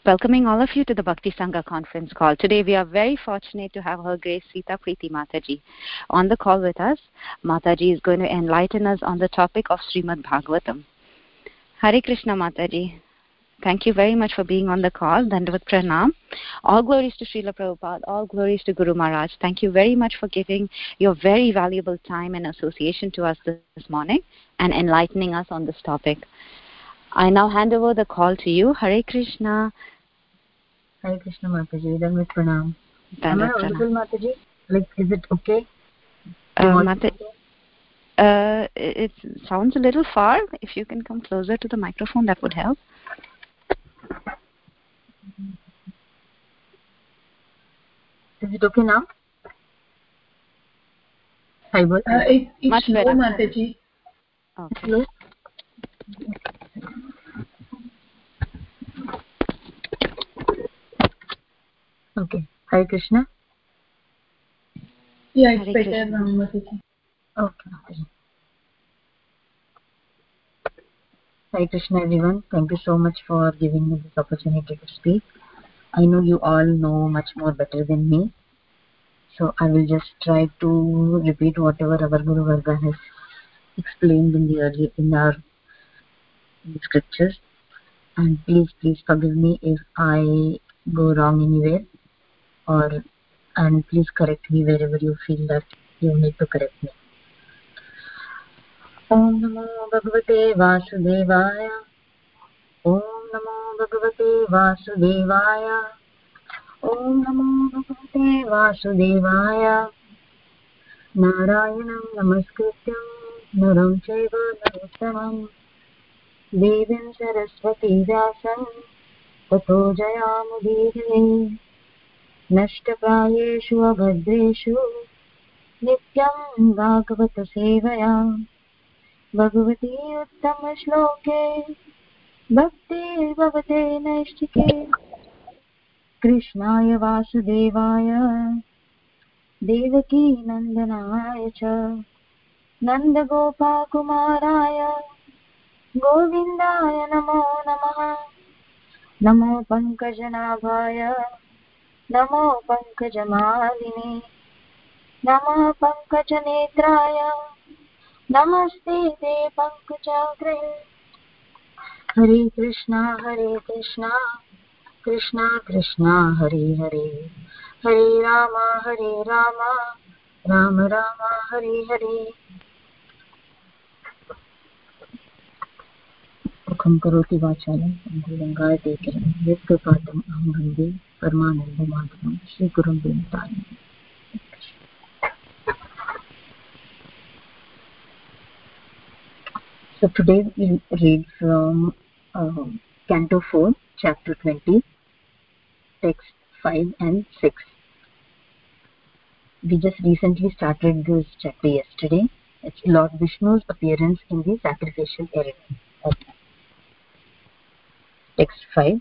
Welcoming all of you to the Bhakti Sangha conference call. Today we are very fortunate to have Her Grace Sita Preeti Mataji on the call with us. Mataji is going to enlighten us on the topic of Srimad Bhagavatam. Hare Krishna Mataji. Thank you very much for being on the call. Dandavat Pranam. All glories to Srila Prabhupada. All glories to Guru Maharaj. Thank you very much for giving your very valuable time and association to us this morning and enlightening us on this topic. I now hand over the call to you. Hare Krishna. Hare Krishna Mataji. Dandavat Pranam. Am I audible, Mataji? Like, is it okay? It sounds a little far. If you can come closer to the microphone, that would help. Is it okay now? It's much slow, better. Mataji. Okay. Slow? Okay. Hare Krishna? Yeah, it's Hare better Krishna. now, Mataji. Okay, Mataji. Hare Krishna everyone. Thank you so much for giving me this opportunity to speak. I know you all know much more better than me. So I will just try to repeat whatever our Guru Varga has explained in our scriptures. And please forgive me if I go wrong anywhere, and please correct me wherever you feel that you need to correct me. Om Namo Bhagavate Vasudevaya. Om Namo Bhagavate Vasudevaya. Om Namo Bhagavate Vasudevaya. Narayanam Namaskrityam Naram Chaiva Narottamam Devim Saraswati Vyasam Tato Jayamudire Nashtaprayeshu Abhadreshu Nityam Bhagavata Sevaya Bhagavati Uttama Shloke Bhakti Bhavate Naishtike Krishnaya Vasudevaya Devaki Nandanaya Cha Nanda Gopa Kumaraya Govindaya Namo Namaha Namo Pankajanaಭaya Namo Pankajamaline Namo Pankajanetraya Namaste Te Pankajagre Hare Krishna Krishna Krishna Hare Hare Hare Rama Rama Rama Hare Hare Mukham karoti vachalam Gangaya Tekiram Yadgapatam Aham Bande Paramananda Madhavam Shri Gurum Vinitayam. So today we'll read from Canto 4, Chapter 20, Text 5 and 6. We just recently started this chapter yesterday. It's Lord Vishnu's appearance in the sacrificial area. Text 5.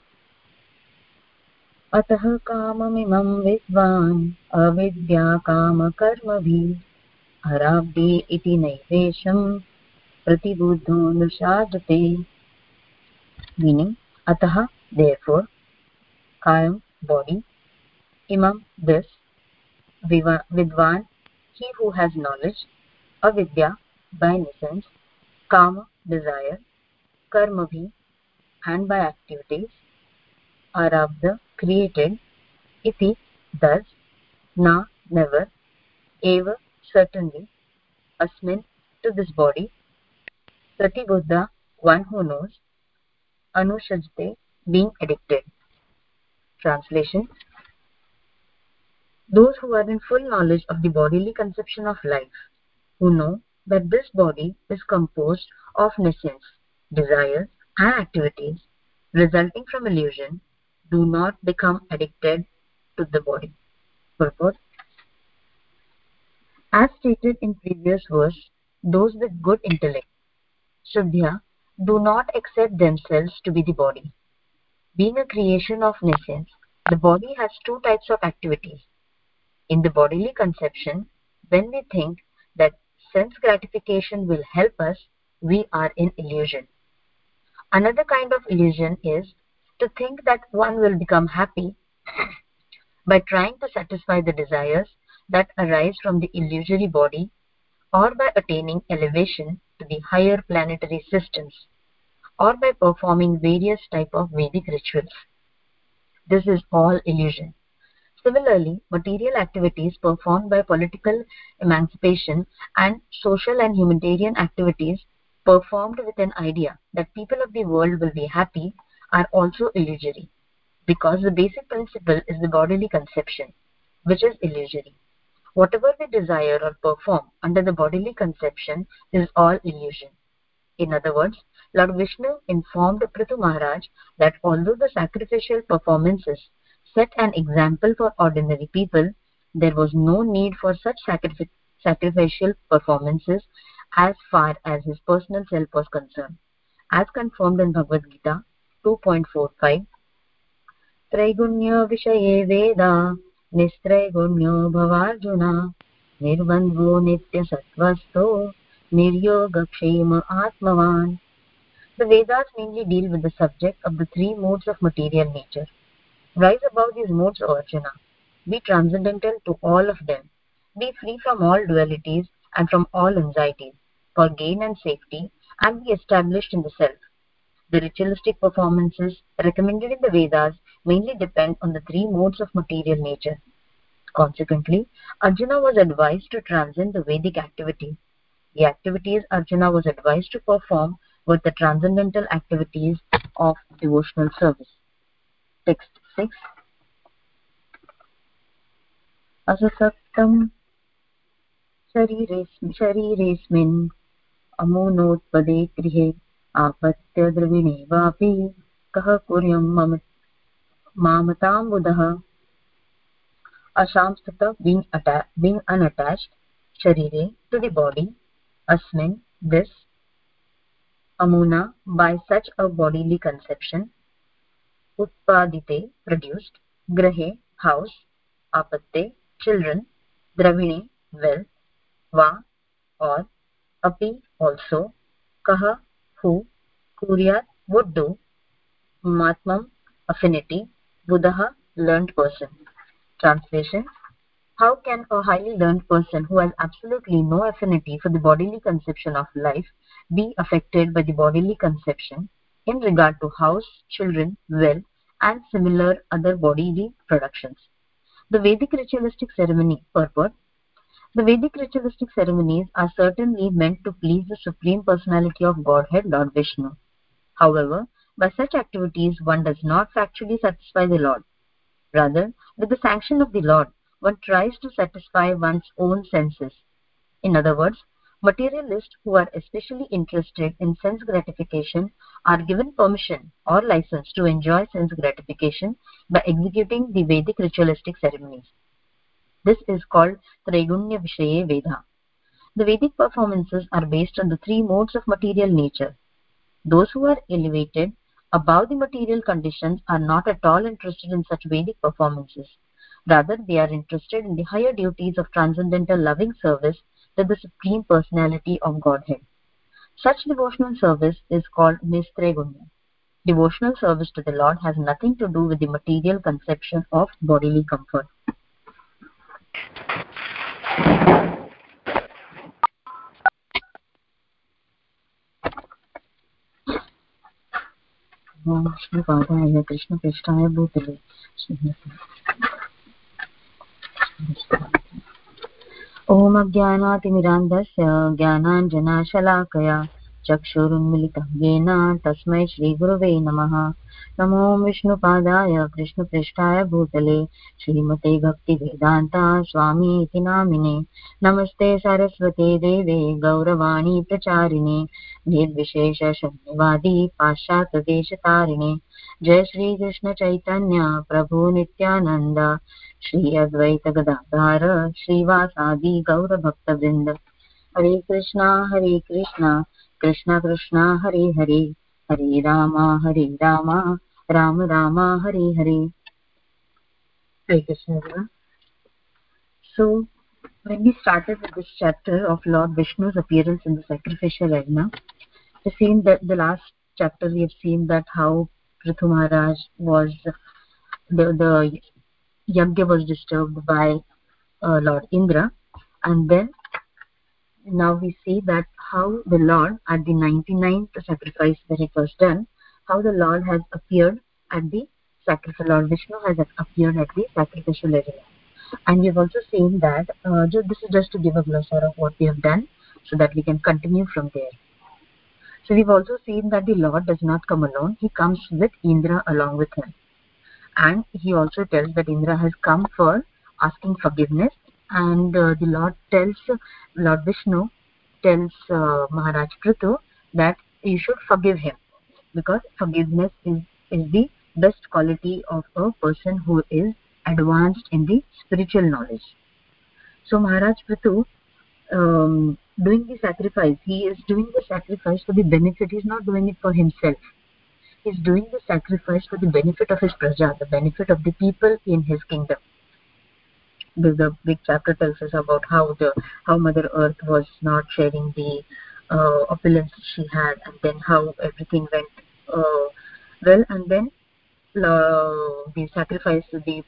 Atah kamamimam vidvan avidya kama karmabhi arabdhi iti naivesham pratibuddho nushadate. Meaning, atah, therefore, kayam, body, imam, this, vidvan, he who has knowledge, avidya, by innocence, kama, desire, karmabhi, and by activities, arabdha, created, iti, thus, na, never, eva, certainly, asmin, to this body, pratibuddha, one who knows, anushajate, being addicted. Translation. Those who are in full knowledge of the bodily conception of life, who know that this body is composed of nescience, desires, and activities resulting from illusion, do not become addicted to the body. Purport. As stated in previous verse, those with good intellect, Shuddhya, do not accept themselves to be the body. Being a creation of nescience, the body has two types of activities. In the bodily conception, when we think that sense gratification will help us, we are in illusion. Another kind of illusion is To think that one will become happy by trying to satisfy the desires that arise from the illusory body or by attaining elevation to the higher planetary systems or by performing various type of Vedic rituals. This is all illusion. Similarly, material activities performed by political emancipation and social and humanitarian activities performed with an idea that people of the world will be happy are also illusory, because the basic principle is the bodily conception, which is illusory. Whatever we desire or perform under the bodily conception is all illusion. In other words, Lord Vishnu informed Prithu Maharaj that although the sacrificial performances set an example for ordinary people, there was no need for such sacrificial performances as far as his personal self was concerned. As confirmed in Bhagavad Gita 2.45, त्रैगुण्यविषये Veda निस्त्रैगुण्यो भवार्जुन निर्बन्धो नित्यसत्त्वस्थो निर्योगक्षेम आत्मवान्. The Vedas mainly deal with the subject of the three modes of material nature. Rise above these modes, O Arjuna. Be transcendental to all of them. Be free from all dualities and from all anxieties, for gain and safety, and be established in the self. The ritualistic performances recommended in the Vedas mainly depend on the three modes of material nature. Consequently, Arjuna was advised to transcend the Vedic activities. The activities Arjuna was advised to perform were the transcendental activities of devotional service. Text 6. Asasaktam शरीरेऽस्मिन् अमूनोत्पदे गृहे आपत्य द्रविणे वापि कः कुर्यं मामताम्बुधः. Ashamstata being unattached, sharire to the body, asmin this, amuna by such a bodily conception, utpadite produced, grahe house, apatte children, dravine wealth, va or api also, kaha who, kuryat would do, matmam affinity, buddha learned person. Translation: how can a highly learned person who has absolutely no affinity for the bodily conception of life be affected by the bodily conception in regard to house, children, wealth, and similar other bodily productions? The Vedic ritualistic ceremony purport. The Vedic ritualistic ceremonies are certainly meant to please the Supreme Personality of Godhead, Lord Vishnu. However, by such activities one does not factually satisfy the Lord. Rather, with the sanction of the Lord, one tries to satisfy one's own senses. In other words, materialists who are especially interested in sense gratification are given permission or license to enjoy sense gratification by executing the Vedic ritualistic ceremonies. This is called Traigunya Vishaye Veda. The Vedic performances are based on the three modes of material nature. Those who are elevated above the material conditions are not at all interested in such Vedic performances. Rather, they are interested in the higher duties of transcendental loving service to the Supreme Personality of Godhead. Such devotional service is called Nistregunya. Devotional service to the Lord has nothing to do with the material conception of bodily comfort. विष्णुपादाय कृष्णपृष्ठाय भूतले ॐ अज्ञानातिमिरान्धस्य ज्ञानाञ्जनशलाकया चक्षुरुन्मिलितं येन तस्मै श्रीगुरवे नमः. नमो विष्णुपादाय कृष्णपृष्ठाय भूतले श्रीमते भक्तिवेदान्ता स्वामीति नामिने. नमस्ते सरस्वते देवे गौरवाणी प्रचारिणे निर्विशेषशून्यवादी पाश्चात्यदेशतारिणे. जय श्री कृष्ण चैतन्य प्रभु नित्यानंद श्री अद्वैत गदाधर श्रीवासादि गौरभक्तवृंद. हरे कृष्णा कृष्णा कृष्णा हरे हरे, हरे Ram Ram Ram Hare Hare. Hare Krishna. So when we started with this chapter of Lord Vishnu's appearance in the sacrificial arena, we have seen that the last chapter we have seen that how Prithu Maharaj was the yagya was disturbed by Lord Indra, and then now we see that how the Lord at the 99th sacrifice when it was done, how the Lord has appeared at the sacrifice. Lord Vishnu has appeared at the sacrificial area. And we've also seen that, this is just to give a glossary of what we have done so that we can continue from there. So we've also seen that the Lord does not come alone, he comes with Indra along with him. And he also tells that Indra has come for asking forgiveness, and the Lord Vishnu tells Maharaj Prithu that you should forgive him, because forgiveness is the best quality of a person who is advanced in the spiritual knowledge. So Maharaj Prithu, doing the sacrifice, he is doing the sacrifice for the benefit. He is not doing it for himself. He is doing the sacrifice for the benefit of his praja, the benefit of the people in his kingdom. The big chapter tells us about how Mother Earth was not sharing the opulence she had, and then how everything went well, and then the sacrifice, the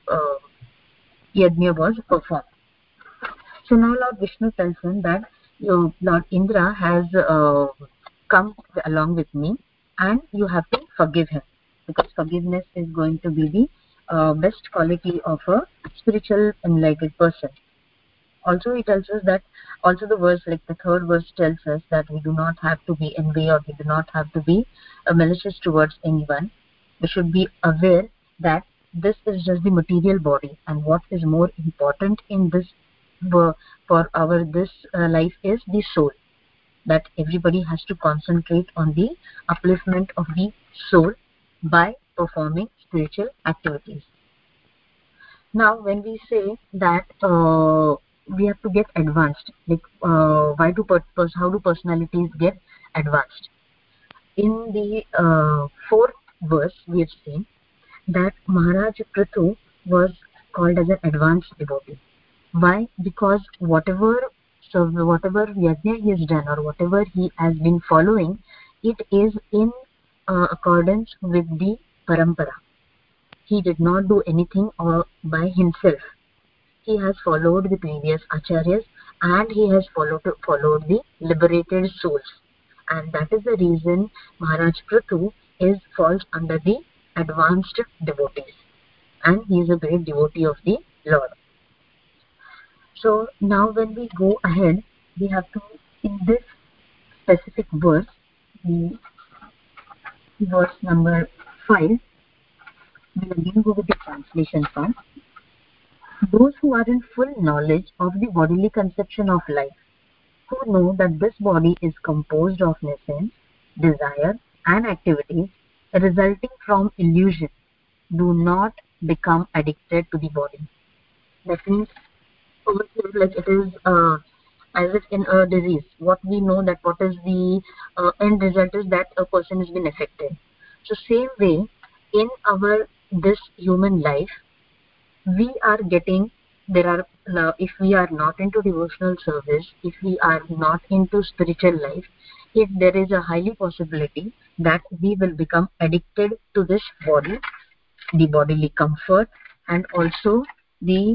yajna was performed. So now Lord Vishnu tells him that Lord Indra has come along with me, and you have to forgive him, because forgiveness is going to be the best quality of a spiritual enlightened person. Also he tells us that, also the verse, like the third verse tells us that we do not have to be envy, or we do not have to be malicious towards anyone. We should be aware that this is just the material body, and what is more important in this for our this life is the soul, that everybody has to concentrate on the upliftment of the soul by performing spiritual activities. Now when we say that we have to get advanced, like how do personalities get advanced? In the fourth verse we have seen that Maharaj Prithu was called as an advanced devotee. Why? Because whatever yajna he has done, or whatever he has been following, it is in accordance with the parampara. He did not do anything by himself. He has followed the previous acharyas, and he has followed the liberated souls, and that is the reason Maharaj Prithu falls under the advanced devotees, and he is a great devotee of the Lord. So now when we go ahead, we have to, in this specific verse, verse number 5, we'll again go with the translation part. Those who are in full knowledge of the bodily conception of life, who know that this body is composed of nescience, desire, and activities resulting from illusion, do not become addicted to the body. That means, over here, like it is as if in a disease, what we know that what is the end result is that a person has been affected. So same way, in our this human life, we are getting, if we are not into devotional service, if we are not into spiritual life, if there is a highly possibility that we will become addicted to this body, the bodily comfort, and also the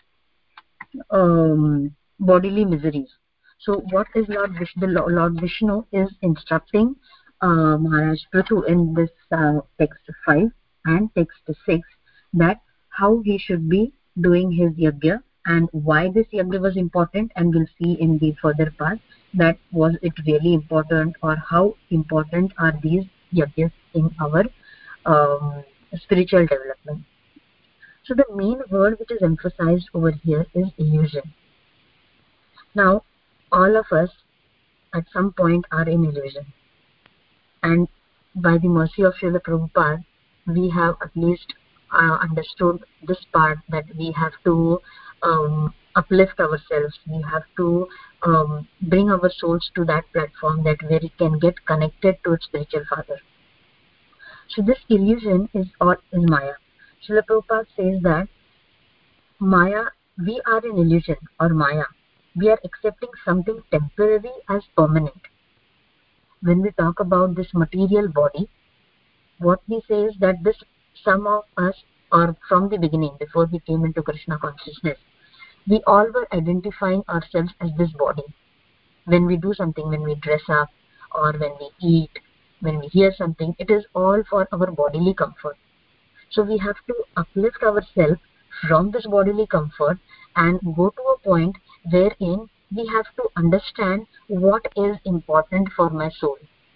bodily miseries. So what is Lord Vishnu is instructing Maharaj Prithu in this text 5 and text 6, that how he should be doing his yajna, and why this yajna was important, and we'll see in the further part that was it really important, or how important are these yajnas in our spiritual development. So the main word which is emphasized over here is illusion. Now, all of us at some point are in illusion. And by the mercy of Srila Prabhupada, we have at least understood this part, that we have to uplift ourselves. We have to bring our souls to that platform that where it can get connected to its spiritual father. So this illusion is Maya. Srila Prabhupada says that Maya, we are in illusion or Maya. We are accepting something temporary as permanent. When we talk about this material body, What we say is that this, some of us, or from the beginning, before we came into Krishna consciousness, we all were identifying ourselves as this body. When we do something, when we dress up, or when we eat, when we hear something, it is all for our bodily comfort. So we have to uplift ourselves from this bodily comfort and go to a point wherein we have to understand what is important for my soul.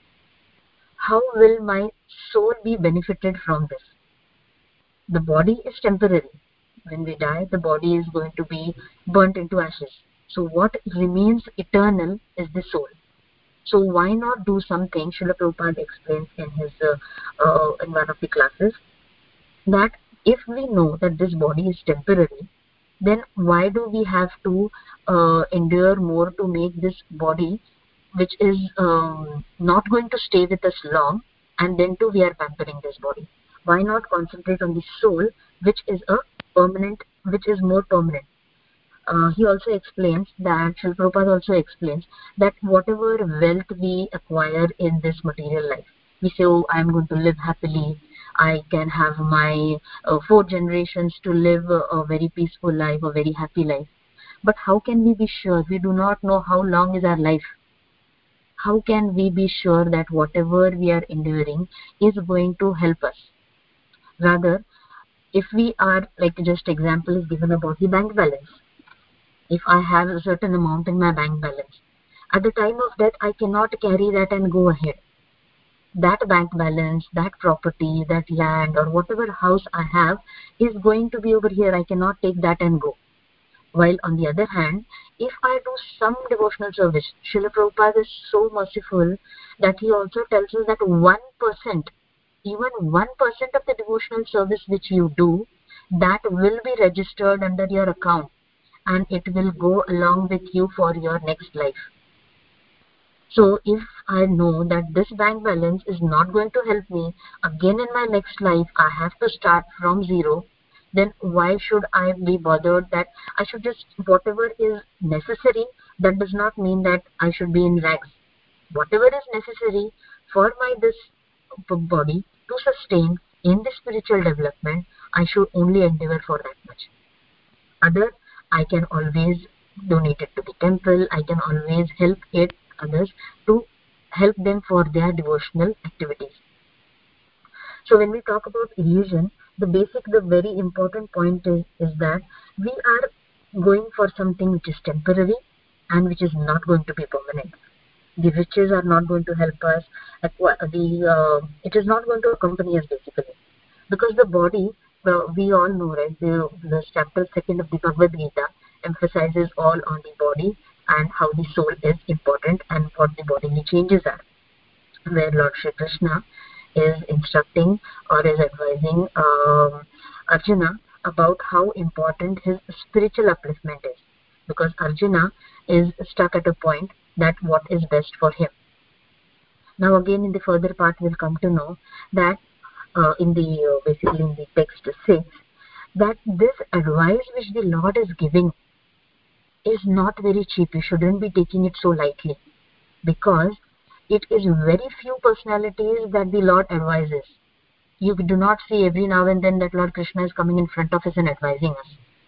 How will my soul be benefited from this? The body is temporary. When we die, the body is going to be burnt into ashes. So what remains eternal is the soul. So why not do something? Srila Prabhupada explains in one of the classes that if we know that this body is temporary, then why do we have to endure more to make this body, which is not going to stay with us long, and then too we are pampering this body? Why not concentrate on the soul, which is a permanent, which is more permanent? He also explains that, Srila Prabhupada also explains that whatever wealth we acquire in this material life, we say, oh, I'm going to live happily, I can have my 4 generations to live a very peaceful life, a very happy life. But how can we be sure? We do not know how long is our life. How can we be sure that whatever we are enduring is going to help us? Rather, if we are, like, just example is given about the bank balance. If I have a certain amount in my bank balance, at the time of death, I cannot carry that and go ahead. That bank balance, that property, that land, or whatever house I have is going to be over here. I cannot take that and go. While on the other hand, if I do some devotional service, Srila Prabhupada is so merciful that he also tells us that 1%, even 1% of the devotional service which you do, that will be registered under your account, and it will go along with you for your next life. So if I know that this bank balance is not going to help me again in my next life, I have to start from zero, then why should I be bothered that I should just, whatever is necessary, that does not mean that I should be in rags. Whatever is necessary for my this body to sustain in the spiritual development, I should only endeavor for that much. Other, I can always donate it to the temple, I can always help it others to help them for their devotional activities. So when we talk about illusion, the very important point is that we are going for something which is temporary and which is not going to be permanent. The riches are not going to help us, it is not going to accompany us basically. Because the body, we all know, right, the chapter 2 of the Bhagavad Gita emphasizes all on the body and how the soul is important and what the bodily changes are, where Lord Shri Krishna is instructing or is advising Arjuna about how important his spiritual upliftment is, because Arjuna is stuck at a point that what is best for him. Now again in the further part we'll come to know that basically in the text 6, that this advice which the Lord is giving is not very cheap. You shouldn't be taking it so lightly, because it is very few personalities that the Lord advises. You do not see every now and then that Lord Krishna is coming in front of us and advising us.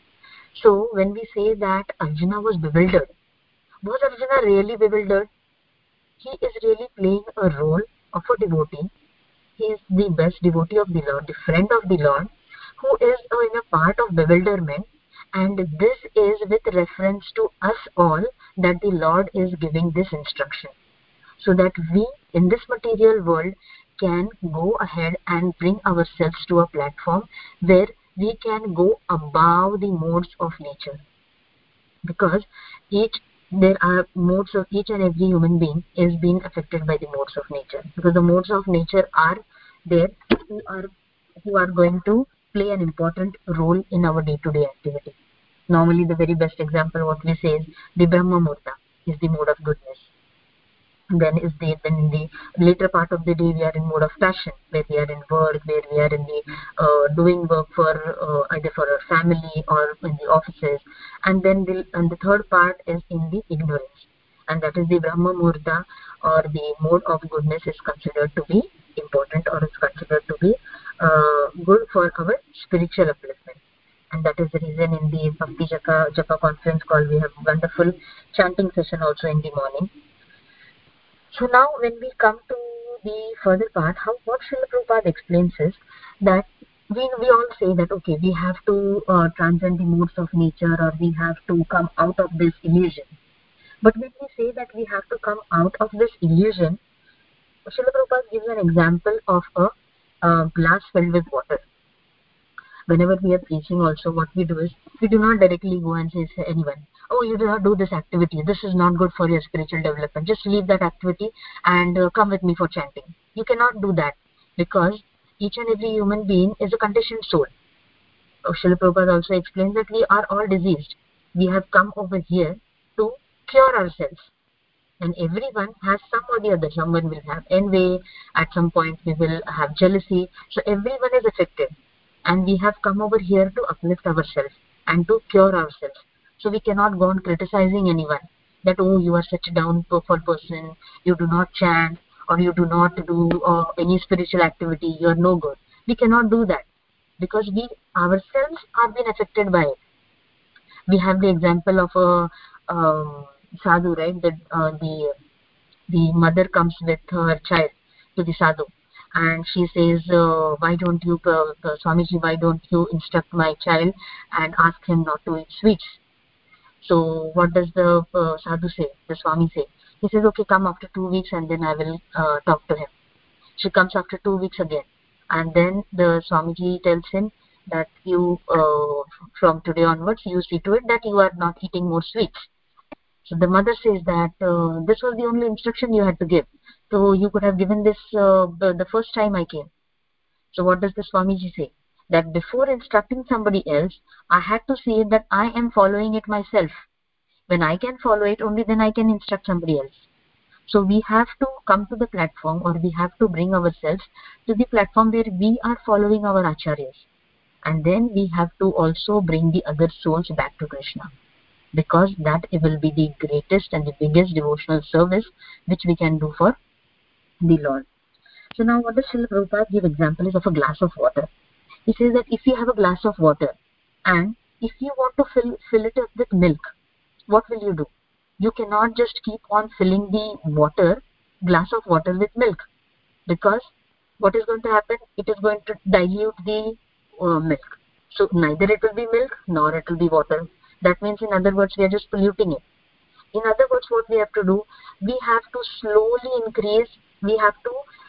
So when we say that Arjuna was bewildered, was Arjuna really bewildered? He is really playing a role of a devotee. He is the best devotee of the Lord, the friend of the Lord, who is in a part of bewilderment, and this is with reference to us all that the Lord is giving this instruction, so that we in this material world can go ahead and bring ourselves to a platform where we can go above the modes of nature. Because there are modes of each and every human being is being affected by the modes of nature, because the modes of nature are there who are going to play an important role in our day-to-day activity. Normally the very best example what we say is the Brahma Murta is the mode of goodness. Then in the later part of the day we are in mode of passion, where we are in work, where we are in the doing work for either for our family or in the offices, and then the third part is in the ignorance, and that is the Brahma Murta, or the mode of goodness is considered to be important or is considered to be good for our spiritual upliftment. And that is the reason in the Bhakti Japa conference call we have wonderful chanting session also in the morning. So now when we come to the further part, what Srila Prabhupada explains is that we all say that okay, we have to transcend the modes of nature, or we have to come out of this illusion. But when we say that we have to come out of this illusion, Srila Prabhupada gives an example of a glass filled with water. Whenever we are preaching also, what we do is, we do not directly go and say to anyone, oh, you do not do this activity, this is not good for your spiritual development, just leave that activity and come with me for chanting. You cannot do that, because each and every human being is a conditioned soul. Srila Prabhupada also explains that we are all diseased. We have come over here to cure ourselves. And everyone has some or the other. Someone will have envy, at some point we will have jealousy. So everyone is affected. And we have come over here to uplift ourselves and to cure ourselves. So we cannot go on criticizing anyone that, oh, you are such a downfall person, you do not chant, or you do not do any spiritual activity, you are no good. We cannot do that, because we ourselves are being affected by it. We have the example of a sadhu, right? The mother comes with her child to the sadhu, and she says, why don't you, Swamiji, why don't you instruct my child and ask him not to eat sweets? So what does the sadhu say, the Swami say? He says, okay, come after 2 weeks and then I will talk to him. She comes after 2 weeks again, and then the Swamiji tells him that you, from today onwards, you see to it that you are not eating more sweets. So the mother says that this was the only instruction you had to give. So you could have given this the first time I came. So what does the Swamiji say? That before instructing somebody else, I had to see that I am following it myself. When I can follow it, only then I can instruct somebody else. So we have to come to the platform, or we have to bring ourselves to the platform where we are following our acharyas. And then we have to also bring the other souls back to Krishna, because that will be the greatest and the biggest devotional service which we can do for the Lord. So now what does Srila Prabhupada give example is of a glass of water. He says that if you have a glass of water and if you want to fill it up with milk, what will you do? You cannot just keep on filling the glass of water with milk, because what is going to happen? It is going to dilute the milk. So neither it will be milk nor it will be water. That means, in other words, we are just polluting it. In other words, what we have to do, we have to slowly increase, we have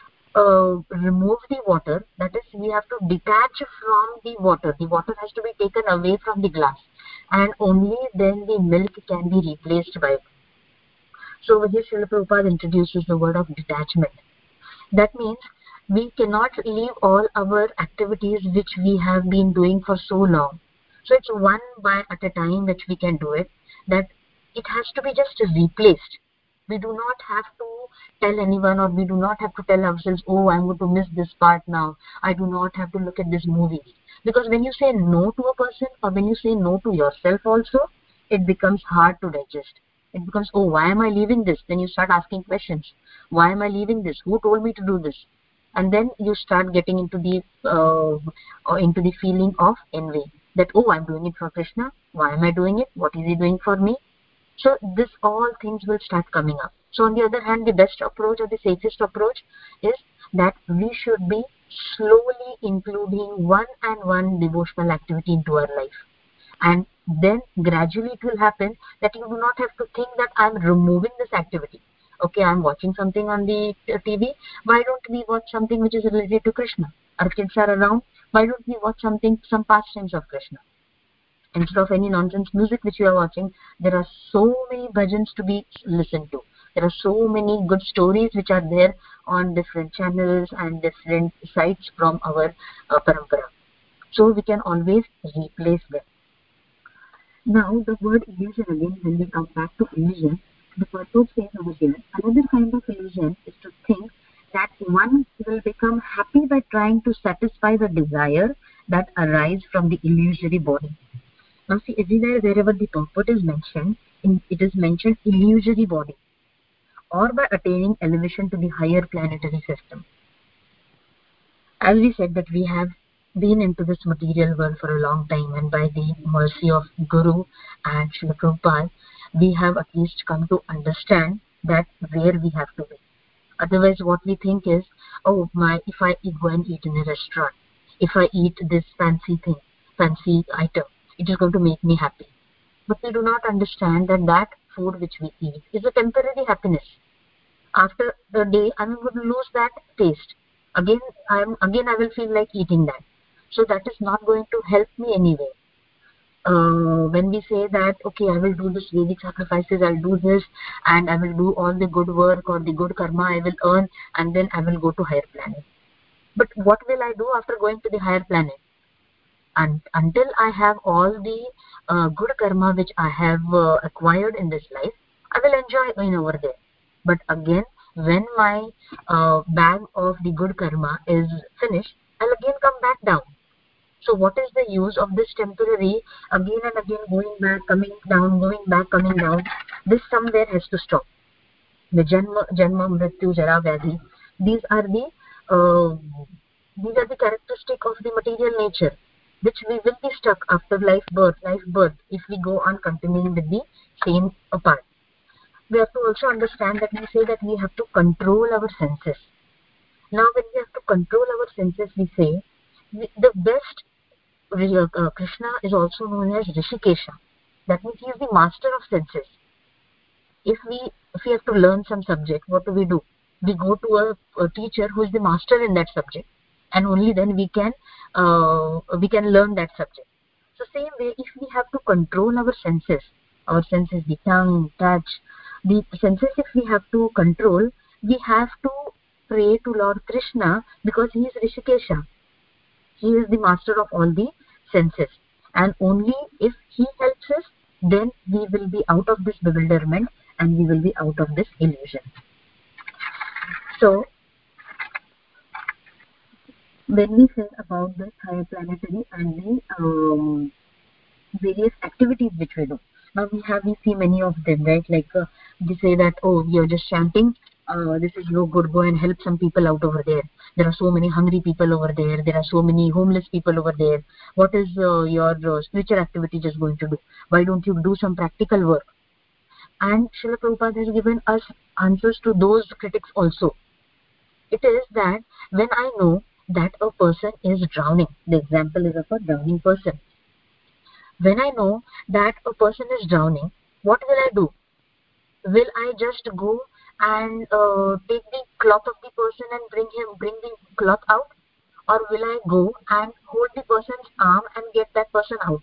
to remove the water, that is, we have to detach from the water. The water has to be taken away from the glass, and only then the milk can be replaced by it. So over here Srila Prabhupada introduces the word of detachment. That means we cannot leave all our activities which we have been doing for so long. So it's one by at a time which we can do it, that it has to be just replaced. We do not have to tell anyone, or we do not have to tell ourselves, oh, I'm going to miss this part now, I do not have to look at this movie. Because when you say no to a person, or when you say no to yourself also, it becomes hard to digest. It becomes, oh, why am I leaving this? Then you start asking questions. Why am I leaving this? Who told me to do this? And then you start getting into the feeling of envy, that, oh, I'm doing it for Krishna. Why am I doing it? What is he doing for me? So this all things will start coming up. So on the other hand, the best approach, or the safest approach, is that we should be slowly including one devotional activity into our life. And then gradually it will happen that you do not have to think that I'm removing this activity. Okay, I'm watching something on the TV. Why don't we watch something which is related to Krishna? Our kids are around. Why don't we watch some pastimes of Krishna? Instead of any nonsense music which you are watching, there are so many bhajans to be listened to. There are so many good stories which are there on different channels and different sites from our parampara. So we can always replace them. Now the word illusion again, when we come back to illusion, the purport says over here, another kind of illusion is to think that one will become happy by trying to satisfy the desire that arise from the illusory body. Now see, everywhere wherever the purport is mentioned, it is mentioned illusory body, or by attaining elevation to the higher planetary system. As we said that we have been into this material world for a long time, and by the mercy of Guru and Srila Prabhupada, we have at least come to understand that where we have to be. Otherwise, what we think is, oh my, if I go and eat in a restaurant, if I eat this fancy thing, fancy item, it is going to make me happy. But we do not understand that that food which we eat is a temporary happiness. After a day, I'm going to lose that taste. Again, I will feel like eating that. So that is not going to help me anyway. When we say that, okay, I will do this Vedic sacrifices, I'll do this, and I will do all the good work or the good karma I will earn, and then I will go to higher planet. But what will I do after going to the higher planet? And until I have all the good karma which I have acquired in this life, I will enjoy going over there. But again, when my bag of the good karma is finished, I'll again come back down. So what is the use of this temporary, again and again going back, coming down, going back, coming down? This somewhere has to stop. The Janma, Mrityu, Jara, Vyadhi, these are the characteristic of the material nature, which we will be stuck after life birth, if we go on continuing with the same path. We have to also understand that we say that we have to control our senses. Now, when we have to control our senses, we say the best Krishna is also known as Rishikesha. That means he is the master of senses. If we have to learn some subject, what do? We go to a teacher who is the master in that subject, and only then we can learn that subject. So same way, if we have to control our senses, the tongue, touch, the senses, if we have to control, we have to pray to Lord Krishna, because he is Rishikesha. He is the master of all the senses, and only if he helps us, then we will be out of this bewilderment and we will be out of this illusion. So when we say about this higher planetary and the various activities which we do, now we see many of them, right? Like they say that, oh, you're just chanting, this is no good, go and help some people out over there. There are so many hungry people over there. There are so many homeless people over there. What is your spiritual activity just going to do? Why don't you do some practical work? And Srila Prabhupada has given us answers to those critics also. It is that when I know that a person is drowning, the example is of a drowning person. When I know that a person is drowning, what will I do? Will I just go and take the cloth of the person and bring the cloth out? Or will I go and hold the person's arm and get that person out?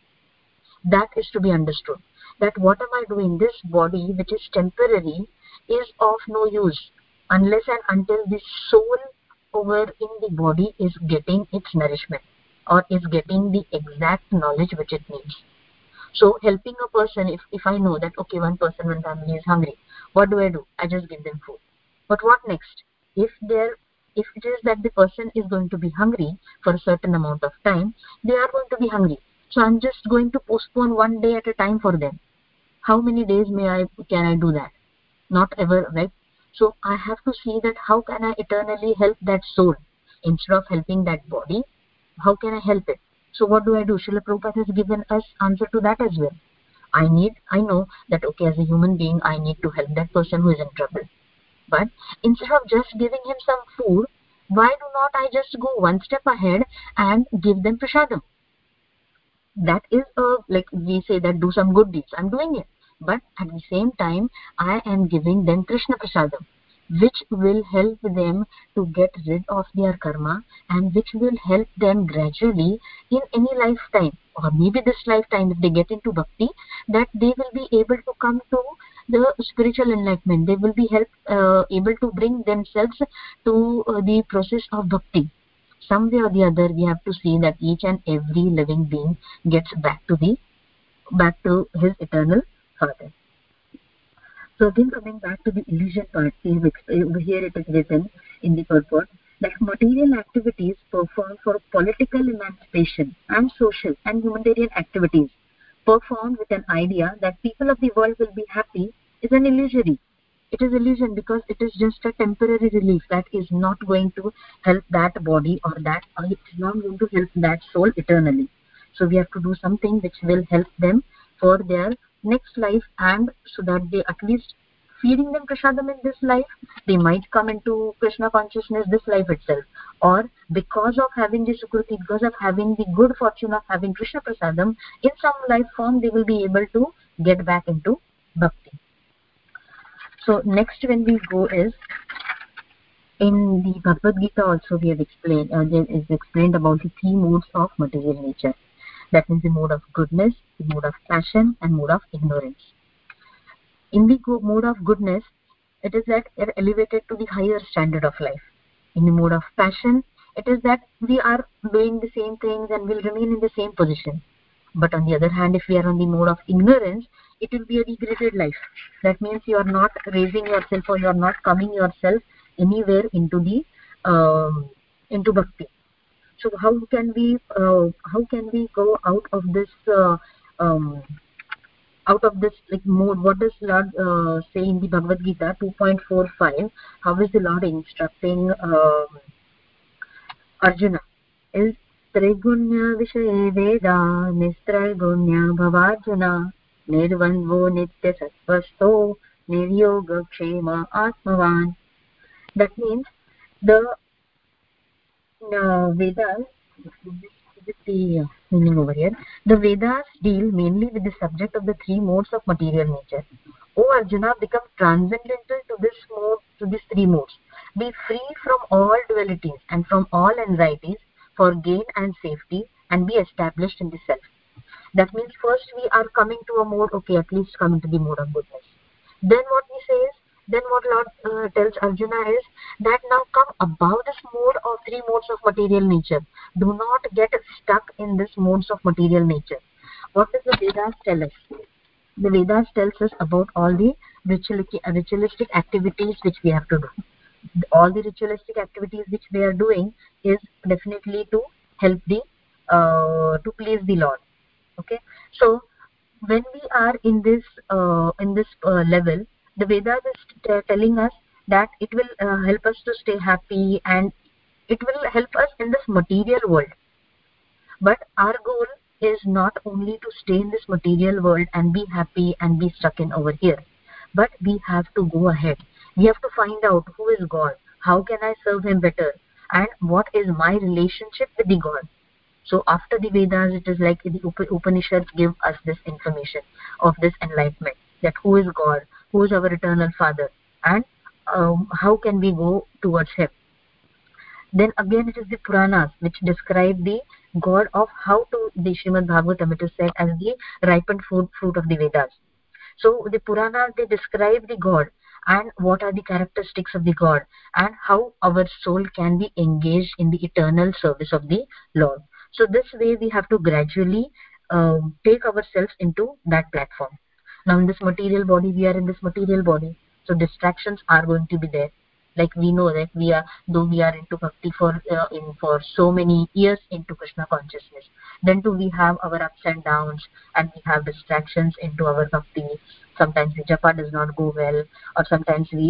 That is to be understood. That what am I doing? This body, which is temporary, is of no use unless and until the soul over in the body is getting its nourishment or is getting the exact knowledge which it needs. So helping a person, if I know that, okay, one family is hungry, what do? I just give them food. But what next? If it is that the person is going to be hungry for a certain amount of time, they are going to be hungry. So I'm just going to postpone one day at a time for them. How many days can I do that? Not ever, right? So I have to see that how can I eternally help that soul instead of helping that body. How can I help it? So what do? Srila Prabhupada has given us answer to that as well. I know that, okay, as a human being, I need to help that person who is in trouble. But instead of just giving him some food, why do not I just go one step ahead and give them prasadam? That is like we say that do some good deeds. I'm doing it. But at the same time, I am giving them Krishna prasadam, which will help them to get rid of their karma and which will help them gradually in any lifetime, or maybe this lifetime if they get into bhakti, that they will be able to come to the spiritual enlightenment. They will be able to bring themselves to the process of bhakti. Some way or the other, we have to see that each and every living being gets back to his eternal Father. So again, coming back to the illusion part, over here it is written in the purport that material activities performed for political emancipation and social and humanitarian activities performed with an idea that people of the world will be happy is an illusory. It is illusion because it is just a temporary relief that is not going to help that body, or that it is not going to help that soul eternally. So we have to do something which will help them for their next life, and so that they at least feeding them prasadam in this life, they might come into Krishna consciousness this life itself, or because of having the sukruti, because of having the good fortune of having Krishna prasadam in some life form, they will be able to get back into bhakti. So next when we go is, in the Bhagavad Gita also we have explained, there is explained about the three modes of material nature. That means the mode of goodness, the mode of passion, and mode of ignorance. In the mode of goodness, it is that we are elevated to the higher standard of life. In the mode of passion, it is that we are doing the same things and will remain in the same position. But on the other hand, if we are on the mode of ignorance, it will be a degraded life. That means you are not raising yourself, or you are not coming yourself anywhere into the into bhakti. So how can we go out of this like mode? What does Lord say in the Bhagavad Gita 2.45? How is the Lord instructing Arjuna? Is Trigunya Vishaye Veda Nistrigunya Bhavarjuna Nirvanvo Nitya Sattvasto Niryoga Kshema Atmavan. That means the Vedas, with the meaning over here, the Vedas deal mainly with the subject of the three modes of material nature. O Arjuna, become transcendental to this mode, to these three modes. Be free from all dualities and from all anxieties for gain and safety, and be established in the self. That means first we are coming to a mode, okay, at least come into the mode of goodness. Then what he says, then what Lord tells Arjuna is that now come above this mode of three modes of material nature. Do not get stuck in this modes of material nature. What does the Vedas tell us? The Vedas tells us about all the ritualistic activities which we have to do. All the ritualistic activities which we are doing is definitely to help the to please the Lord. Okay, so when we are in this level, the Vedas is telling us that it will help us to stay happy, and it will help us in this material world. But our goal is not only to stay in this material world and be happy and be stuck in over here, but we have to go ahead. We have to find out who is God, how can I serve him better, and what is my relationship with the God. So after the Vedas, it is like the Upanishads give us this information of this enlightenment, that who is God, who is our eternal Father, and how can we go towards him. Then again it is the Puranas which describe the God of how to, the Srimad Bhagavatam, it is said as the ripened fruit of the Vedas. So the Puranas, they describe the God and what are the characteristics of the God, and how our soul can be engaged in the eternal service of the Lord. So this way we have to gradually take ourselves into that platform. Now in this material body, we are in this material body, so distractions are going to be there. Like we know that though we are into bhakti for so many years into Krishna consciousness, then too we have our ups and downs, and we have distractions into our bhakti. Sometimes the japa does not go well, or sometimes we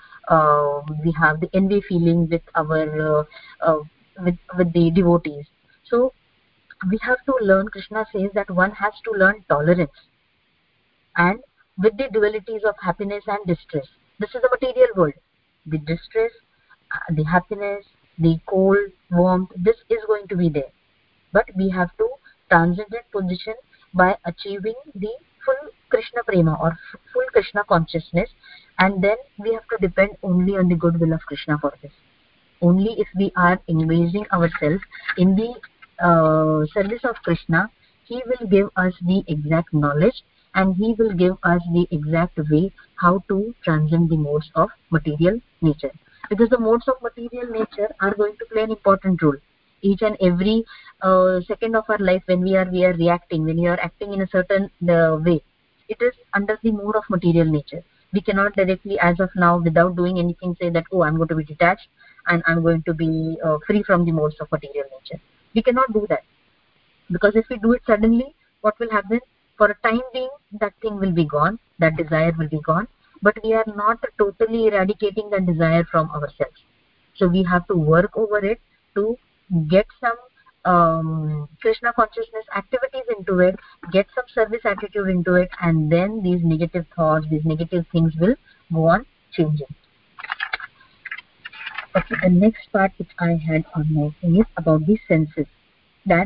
have the envy feeling with our with the devotees. So we have to learn. Krishna says that one has to learn tolerance, and with the dualities of happiness and distress. This is the material world. The distress, the happiness, the cold, warmth, this is going to be there. But we have to transcend that position by achieving the full Krishna prema, or full Krishna consciousness, and then we have to depend only on the goodwill of Krishna for this. Only if we are engaging ourselves in the service of Krishna, he will give us the exact knowledge, and he will give us the exact way how to transcend the modes of material nature. Because the modes of material nature are going to play an important role. Each and every second of our life, when we are reacting, when we are acting in a certain way, it is under the mode of material nature. We cannot directly, as of now, without doing anything, say that, oh, I'm going to be detached and I'm going to be free from the modes of material nature. We cannot do that, because if we do it suddenly, what will happen? For a time being, that thing will be gone, that desire will be gone, but we are not totally eradicating the desire from ourselves. So we have to work over it to get some Krishna consciousness activities into it, get some service attitude into it, and then these negative thoughts, these negative things will go on changing. Okay, the next part which I had on my thing is about the senses, that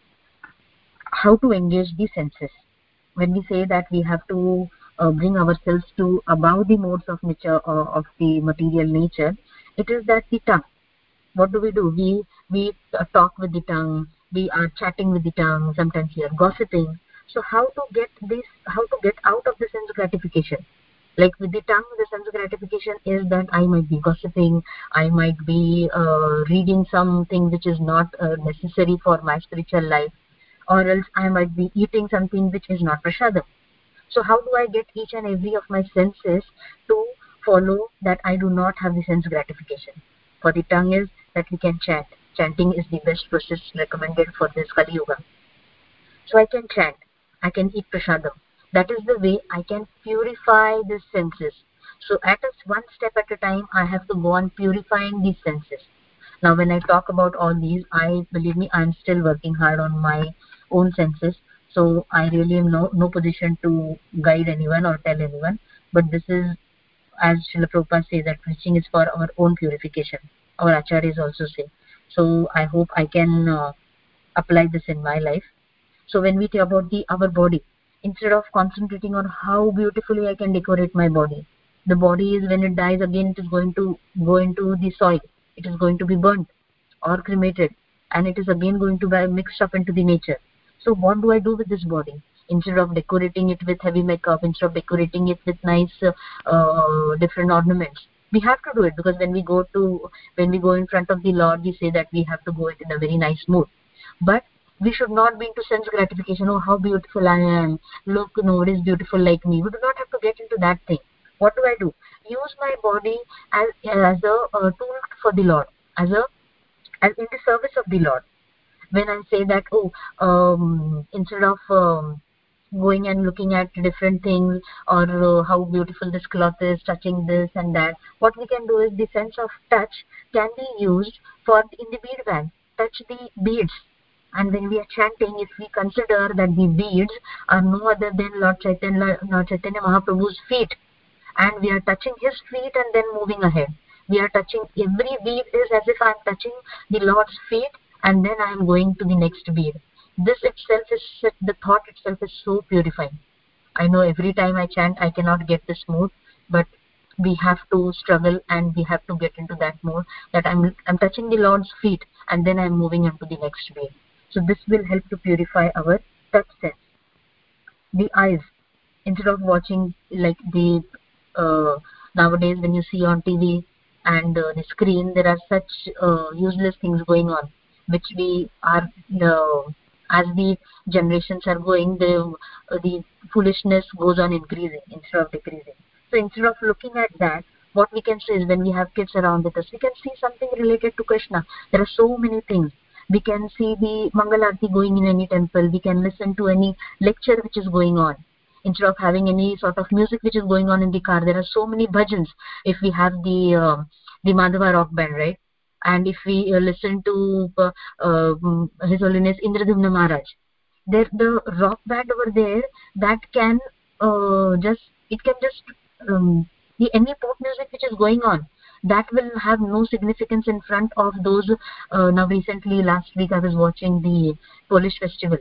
how to engage the senses. When we say that we have to bring ourselves to above the modes of nature, of the material nature, it is that the tongue. What do? We talk with the tongue, we are chatting with the tongue, sometimes we are gossiping. So how to get this, how to get out of the sense gratification? Like with the tongue, the sense gratification is that I might be gossiping, I might be reading something which is not necessary for my spiritual life, or else I might be eating something which is not prasadam. So how do I get each and every of my senses to follow that I do not have the sense gratification? For the tongue is that we can chant. Chanting is the best process recommended for this Kali Yuga. So I can chant, I can eat prasadam. That is the way I can purify the senses. So at one step at a time, I have to go on purifying these senses. Now when I talk about all these, believe me, I'm still working hard on my own senses. So I really am no position to guide anyone or tell anyone. But this is, as Srila Prabhupada says, that preaching is for our own purification. Our acharyas also say. So I hope I can apply this in my life. So when we talk about our body, instead of concentrating on how beautifully I can decorate my body, the body is, when it dies again, it is going to go into the soil. It is going to be burnt or cremated, and it is again going to be mixed up into the nature. So what do I do with this body? Instead of decorating it with heavy makeup, instead of decorating it with nice different ornaments, we have to do it, because when we go in front of the Lord, we say that we have to go it in a very nice mood. But we should not be into sense gratification. Oh, how beautiful I am! Look, nobody is beautiful like me. We do not have to get into that thing. What do? Use my body as a tool for the Lord, as in the service of the Lord. When I say that, instead of going and looking at different things, or how beautiful this cloth is, touching this and that, what we can do is the sense of touch can be used in the bead bag. Touch the beads. And when we are chanting, if we consider that the beads are no other than Lord Chaitanya Mahaprabhu's feet, and we are touching his feet and then moving ahead. We are touching, every bead is as if I am touching the Lord's feet, and then I am going to the next bead. This itself is, the thought itself is so purifying. I know every time I chant, I cannot get this mood, but we have to struggle and we have to get into that mode, that I'm touching the Lord's feet and then I'm moving into the next bead. So this will help to purify our touch sense. The eyes, instead of watching like the nowadays when you see on TV and the screen, there are such useless things going on, which we are, as the generations are going, the foolishness goes on increasing instead of decreasing. So instead of looking at that, what we can say is, when we have kids around with us, we can see something related to Krishna. There are so many things. We can see the Mangalarti going in any temple. We can listen to any lecture which is going on. Instead of having any sort of music which is going on in the car, there are so many bhajans. If we have the Madhava rock band, right? And if we listen to His Holiness Indradumna Maharaj, the rock band over there, that can just the any pop music which is going on, that will have no significance in front of those. Now recently, last week, I was watching the Polish festival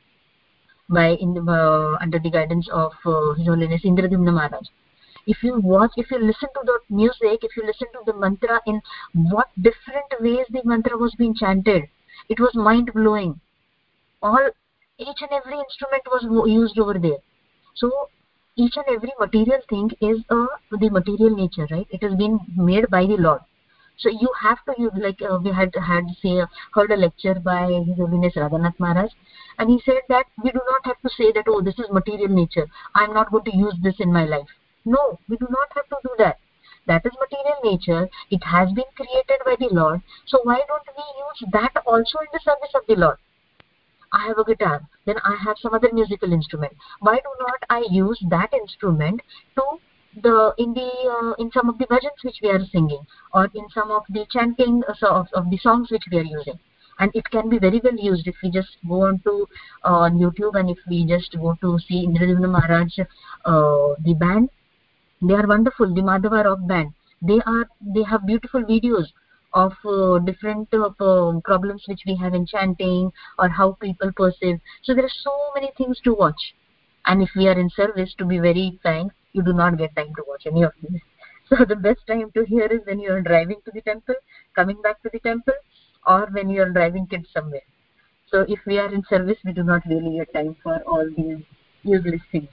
under the guidance of His Holiness Indradumna Maharaj. If you listen to the music, if you listen to the mantra, in what different ways the mantra was being chanted, it was mind-blowing. Each and every instrument was used over there. So each and every material thing is the material nature, right? It has been made by the Lord. So you have to use, like we had heard a lecture by His Holiness Radhanath Maharaj, and he said that we do not have to say that, oh, this is material nature, I'm not going to use this in my life. No, we do not have to do that. That is material nature. It has been created by the Lord. So why don't we use that also in the service of the Lord? I have a guitar, then I have some other musical instrument. Why do not I use that instrument to in some of the bhajans which we are singing, or in some of the chanting of the songs which we are using. And it can be very well used if we just go on to on YouTube, and if we just go to see Indradivna Maharaj, the band. They are wonderful. The Madhava Rock Band. They have beautiful videos of different problems which we have in chanting, or how people perceive. So there are so many things to watch. And if we are in service, to be very frank, you do not get time to watch any of these. So the best time to hear is when you are driving to the temple, coming back to the temple, or when you are driving kids somewhere. So if we are in service, we do not really get time for all these useless things.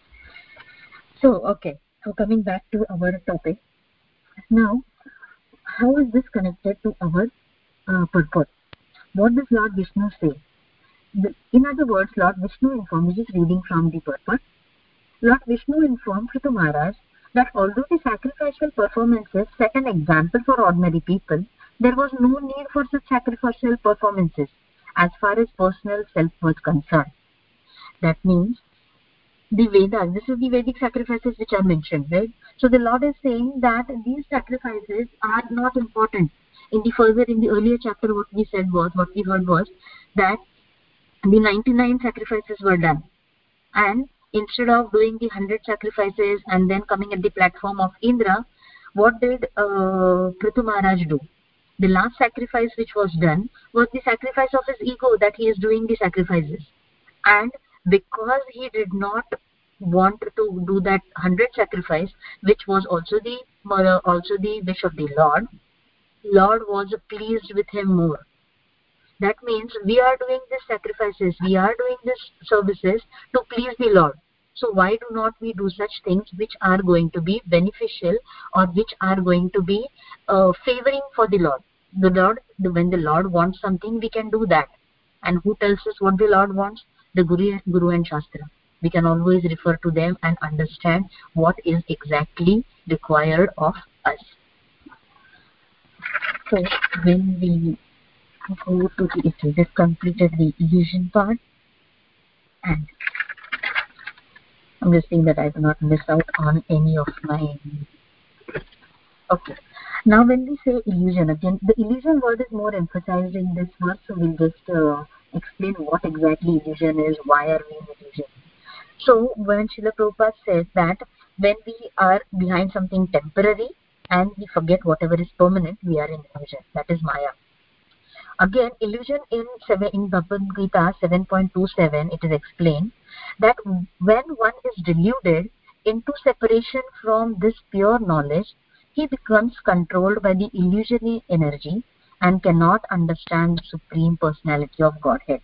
So, okay. So coming back to our topic. Now, how is this connected to our purport? What does Lord Vishnu say? In other words, Lord Vishnu informs, this is reading from the purport. Lord Vishnu informed Prithu Maharaj that although the sacrificial performances set an example for ordinary people, there was no need for such sacrificial performances as far as personal self was concerned. That means the Vedas, this is the Vedic sacrifices which are mentioned, right? So the Lord is saying that these sacrifices are not important. In the earlier chapter, what we heard was that the 99 sacrifices were done, and instead of doing the 100 sacrifices and then coming at the platform of Indra, what did Prithu Maharaj do? The last sacrifice which was done was the sacrifice of his ego, that he is doing the sacrifices. And because he did not want to do that 100 sacrifice, which was also the wish of the Lord was pleased with him more. That means we are doing these sacrifices, we are doing these services to please the Lord. So why do not we do such things which are going to be beneficial, or which are going to be favoring for the Lord? When the Lord wants something, we can do that. And who tells us what the Lord wants? The Guru and Shastra. We can always refer to them and understand what is exactly required of us. So when we go to we just completed the illusion part, and I'm just saying that I do not miss out on any of my. Okay. Now when we say illusion, again the illusion word is more emphasized in this verse, so we'll just explain what exactly illusion is, why are we in illusion. So when Srila Prabhupada says that when we are behind something temporary and we forget whatever is permanent, we are in illusion. That is Maya. Again, illusion in Bhagavad Gita 7.27, it is explained that when one is deluded into separation from this pure knowledge, he becomes controlled by the illusory energy and cannot understand the Supreme Personality of Godhead.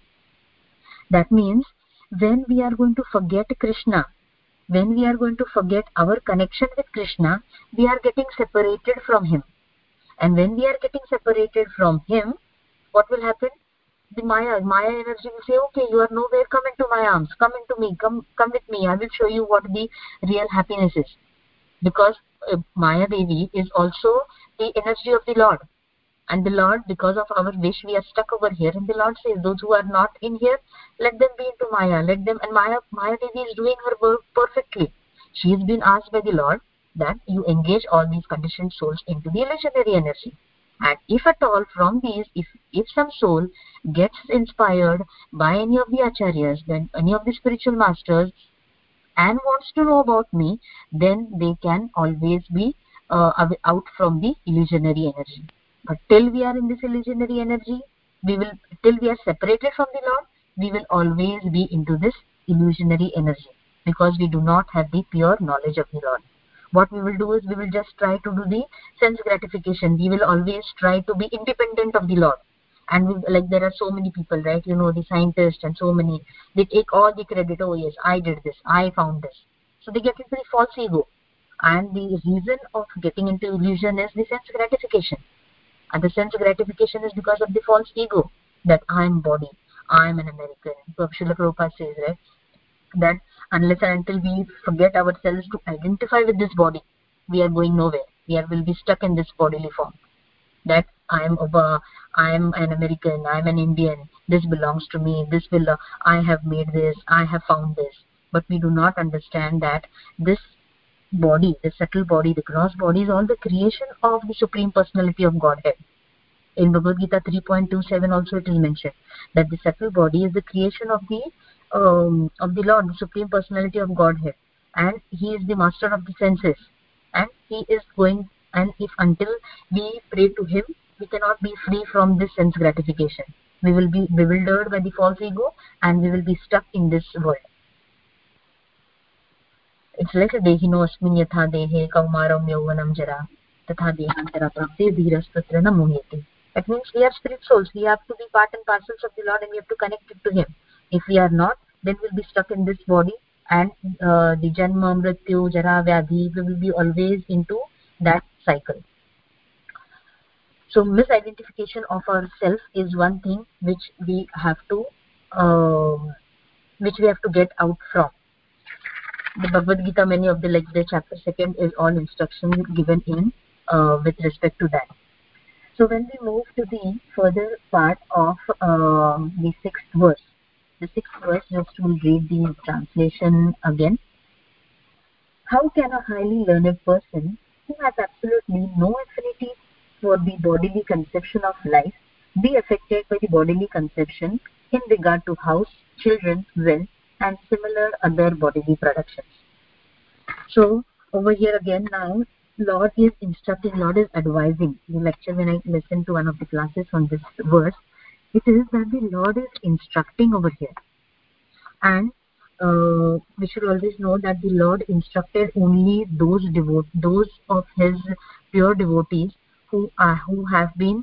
That means when we are going to forget Krishna, when we are going to forget our connection with Krishna, we are getting separated from him. And when we are getting separated from him, what will happen? The Maya energy will say, okay, you are nowhere, come into my arms, come into me, come with me, I will show you what the real happiness is. Because Maya Devi is also the energy of the Lord. And the Lord, because of our wish, we are stuck over here. And the Lord says, those who are not in here, let them be into Maya. Let them. And Maya Devi is doing her work perfectly. She has been asked by the Lord that you engage all these conditioned souls into the illusionary energy. And if at all from these, if some soul gets inspired by any of the acharyas, then any of the spiritual masters, and wants to know about me, then they can always be out from the illusionary energy. But till we are in this illusionary energy, till we are separated from the Lord, we will always be into this illusionary energy, because we do not have the pure knowledge of the Lord. What we will do is we will just try to do the sense gratification. We will always try to be independent of the Lord. And like there are so many people, right? You know, the scientists and so many, they take all the credit. Oh yes, I did this, I found this. So they get into the false ego. And the reason of getting into illusion is the sense gratification. And the sense gratification is because of the false ego, that I am body, I am an American. Srila Prabhupada says, right, that unless and until we forget ourselves to identify with this body, we are going nowhere. We will be stuck in this bodily form. That I am an American, I am an Indian, this belongs to me, I have made this, I have found this. But we do not understand that this body, the subtle body, the gross body is all the creation of the Supreme Personality of Godhead. In Bhagavad Gita 3.27 also it is mentioned that the subtle body is the creation of the Lord, the Supreme Personality of Godhead, and He is the master of the senses, and He is going, and if until we pray to Him, we cannot be free from this sense gratification. We will be bewildered by the false ego, and we will be stuck in this world. It's like a dehino asmin yatha dehe kaumaram yauvanam jara tatha dehantara prapte dhirastatra na muhyate. That means we are spirit souls. We have to be part and parcels of the Lord, and we have to connect it to Him. If we are not, then we'll be stuck in this body, and the janma, mrityu, jara, vyadhi, we will be always into that cycle. So misidentification of ourself is one thing which we have to get out from. The Bhagavad Gita, many of the, like the chapter 2 is all instruction given in with respect to that. So when we move to the further part of the 6th verse, just we'll read the translation again. How can a highly learned person who has absolutely no affinity for the bodily conception of life be affected by the bodily conception in regard to house, children, wealth, and similar other bodily productions? So over here again now, Lord is instructing, Lord is advising. The lecture, when I listened to one of the classes on this verse, it is that the Lord is instructing over here. And we should always know that the Lord instructed only those of His pure devotees who have been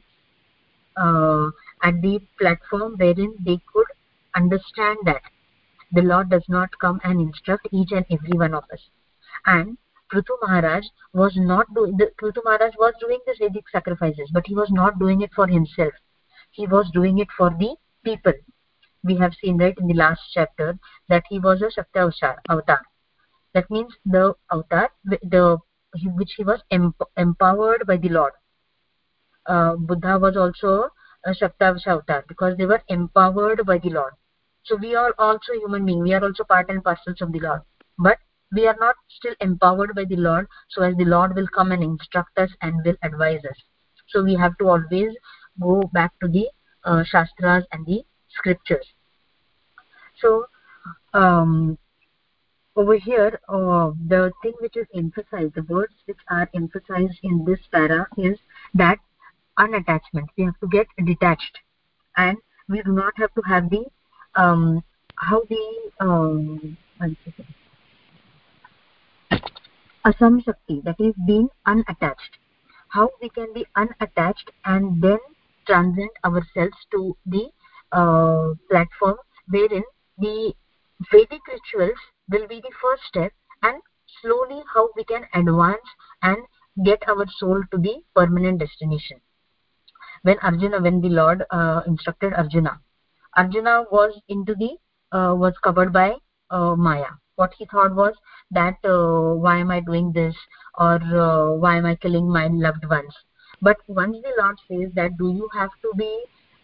at the platform wherein they could understand that the Lord does not come and instruct each and every one of us. And Prithu Maharaj was doing the Vedic sacrifices, but he was not doing it for himself. He was doing it for the people. We have seen right in the last chapter that he was a Shakti avatar. That means the avatar which he was empowered by the Lord. Buddha was also a Shakti avatar because they were empowered by the Lord. So we are also human beings. We are also part and parcels of the Lord. But we are not still empowered by the Lord, so as the Lord will come and instruct us and will advise us. So we have to always go back to the Shastras and the scriptures. So over here, the thing which is emphasized, the words which are emphasized in this para is that unattachment. We have to get detached, and we do not have to have the asam shakti, that is being unattached. How we can be unattached and then transcend ourselves to the platform wherein the Vedic rituals will be the first step, and slowly how we can advance and get our soul to the permanent destination. When the Lord instructed Arjuna was was covered by Maya. What he thought was that why am I doing this, or why am I killing my loved ones? But once the Lord says that do you have to be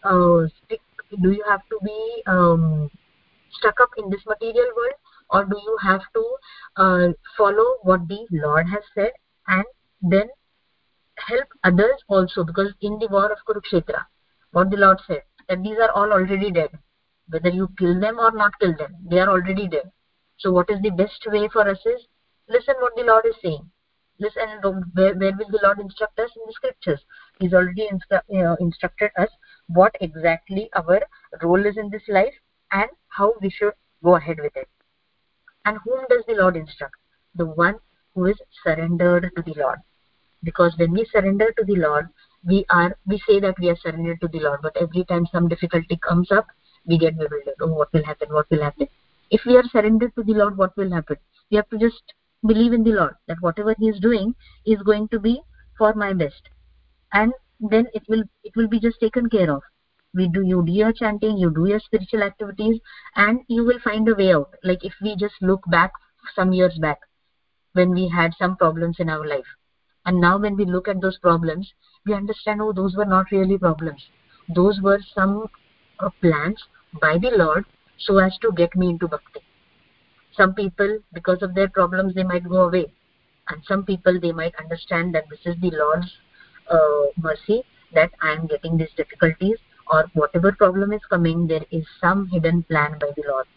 stuck up in this material world, or do you have to follow what the Lord has said and then help others also? Because in the war of Kurukshetra, what the Lord said, that these are all already dead. Whether you kill them or not kill them, they are already dead. So what is the best way for us is listen what the Lord is saying. Listen, where will the Lord instruct us? In the scriptures. He's already instructed us what exactly our role is in this life and how we should go ahead with it. And whom does the Lord instruct? The one who is surrendered to the Lord. Because when we surrender to the Lord, we say that we are surrendered to the Lord, but every time some difficulty comes up, we get bewildered. Oh, what will happen? What will happen? If we are surrendered to the Lord, what will happen? We have to just believe in the Lord that whatever He is doing is going to be for my best, and then it will be just taken care of. You do your chanting, you do your spiritual activities, and you will find a way out. Like if we just look back some years back, when we had some problems in our life, and now when we look at those problems, we understand, oh, those were not really problems. Those were some plans by the Lord so as to get me into bhakti. Some people, because of their problems, they might go away. And some people, they might understand that this is the Lord's mercy, that I am getting these difficulties, or whatever problem is coming, there is some hidden plan by the Lord.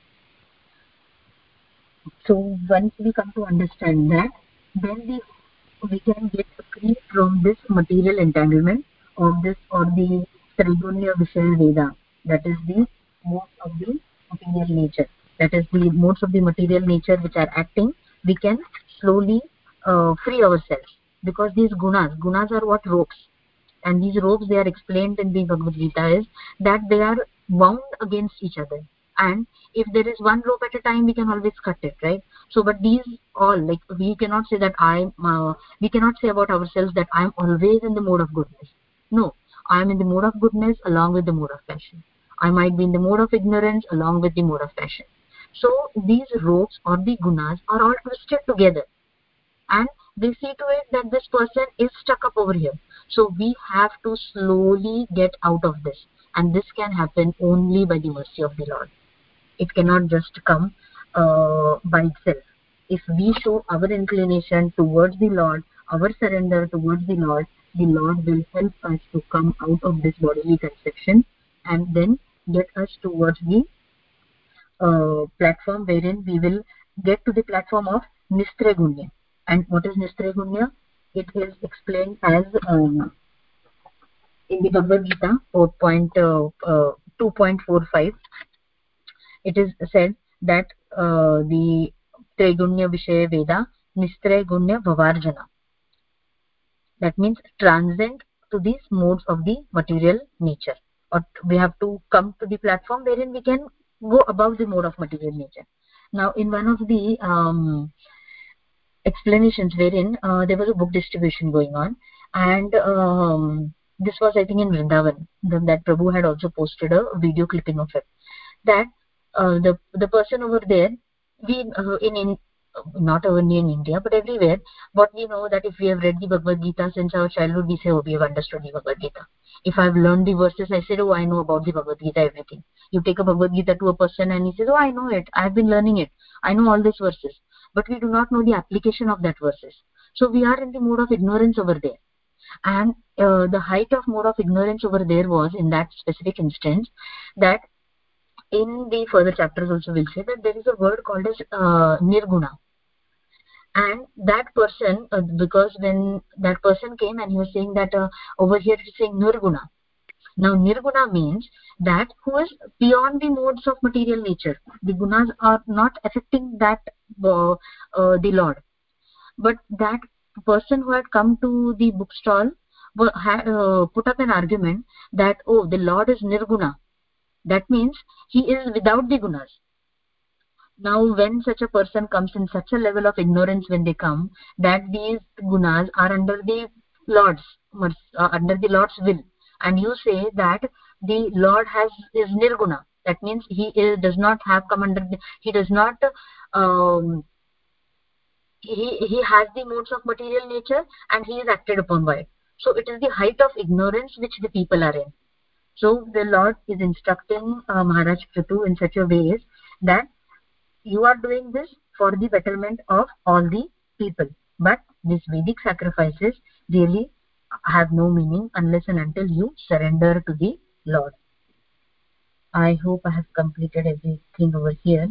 So once we come to understand that, then we can get free from this material entanglement of this, or the Trigunya Vishaya Veda, that is the modes of the material nature, that is the modes of the material nature which are acting. We can slowly free ourselves, because these gunas are what? Ropes. And these ropes, they are explained in the Bhagavad Gita, is that they are wound against each other, and if there is one rope at a time, we can always cut it, right? So but these all, like, we cannot say that we cannot say about ourselves that I am always in the mode of goodness. No, I am in the mode of goodness along with the mode of passion. I might be in the mode of ignorance along with the mode of passion. So these ropes or the gunas are all twisted together, and they see to it that this person is stuck up over here. So we have to slowly get out of this, and this can happen only by the mercy of the Lord. It cannot just come by itself. If we show our inclination towards the Lord, our surrender towards the Lord will help us to come out of this bodily conception, and then get us towards the platform wherein we will get to the platform of Nistragunya. And what is Nistragunya? It is explained as in the Bhagavad Gita 2.45. It is said that the Trigunya Vishaya Veda Nistragunya Bhavarjana. That means transcend to these modes of the material nature, or we have to come to the platform wherein we can go above the mode of material nature. Now, in one of the explanations wherein there was a book distribution going on, and this was, I think, in Vrindavan, that Prabhu had also posted a video clipping of it, that the person over there, we not only in India but everywhere, what we know, that if we have read the Bhagavad Gita since our childhood, we say, oh, we have understood the Bhagavad Gita. If I've learned the verses, I said, oh, I know about the Bhagavad Gita, everything. You take a Bhagavad Gita to a person and he says, oh, I know it, I've been learning it, I know all these verses, but we do not know the application of that verses. So we are in the mode of ignorance over there. And the height of mode of ignorance over there was, in that specific instance, that in the further chapters also we'll say that there is a word called as nirguna. And that person, because when that person came and he was saying that over here he's saying nirguna. Now nirguna means that who is beyond the modes of material nature. The gunas are not affecting that the Lord. But that person who had come to the bookstall had put up an argument that, oh, the Lord is nirguna. That means he is without the gunas. Now when such a person comes in such a level of ignorance, when they come, that these gunas are under the Lord's will, and you say that the Lord is nirguna, that means he does not have come under he does not he has the modes of material nature and he is acted upon by it. So it is the height of ignorance which the people are in. So the Lord is instructing Maharaj Prithu in such a way that you are doing this for the betterment of all the people, but these Vedic sacrifices really have no meaning unless and until you surrender to the Lord. I hope I have completed everything over here.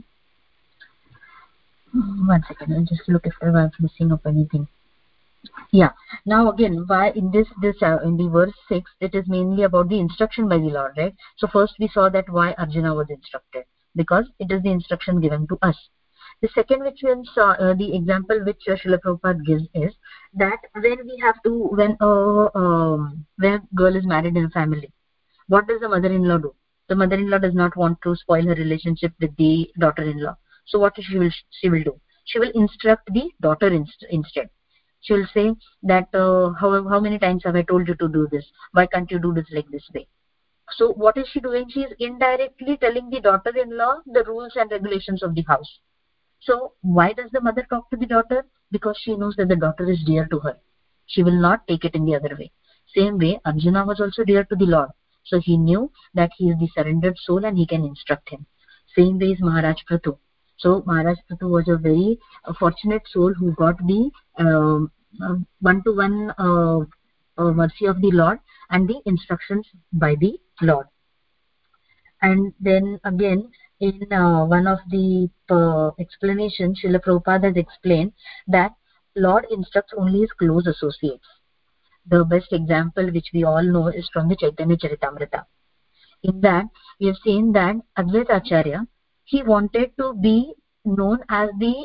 One second, I'll just look if I'm missing up anything. Yeah, now again, why in this in the verse 6, it is mainly about the instruction by the Lord, right? So first we saw that why Arjuna was instructed, because it is the instruction given to us. The second, which we saw, the example which Srila Prabhupada gives is that when a girl is married in a family, what does the mother-in-law do? The mother-in-law does not want to spoil her relationship with the daughter-in-law. So what she will do? She will instruct the daughter instead. She will say that how many times have I told you to do this? Why can't you do this like this way? So what is she doing? She is indirectly telling the daughter-in-law the rules and regulations of the house. So why does the mother talk to the daughter? Because she knows that the daughter is dear to her. She will not take it in the other way. Same way, Arjuna was also dear to the Lord. So he knew that he is the surrendered soul and he can instruct him. Same way is Maharaj Prithu. So Maharaj Prithu was a very fortunate soul who got the one-to-one mercy of the Lord and the instructions by the Lord. And then again, in one of the explanations, Srila Prabhupada has explained that Lord instructs only his close associates. The best example which we all know is from the Chaitanya Charitamrita. In that, we have seen that Advaita Acharya, he wanted to be known as the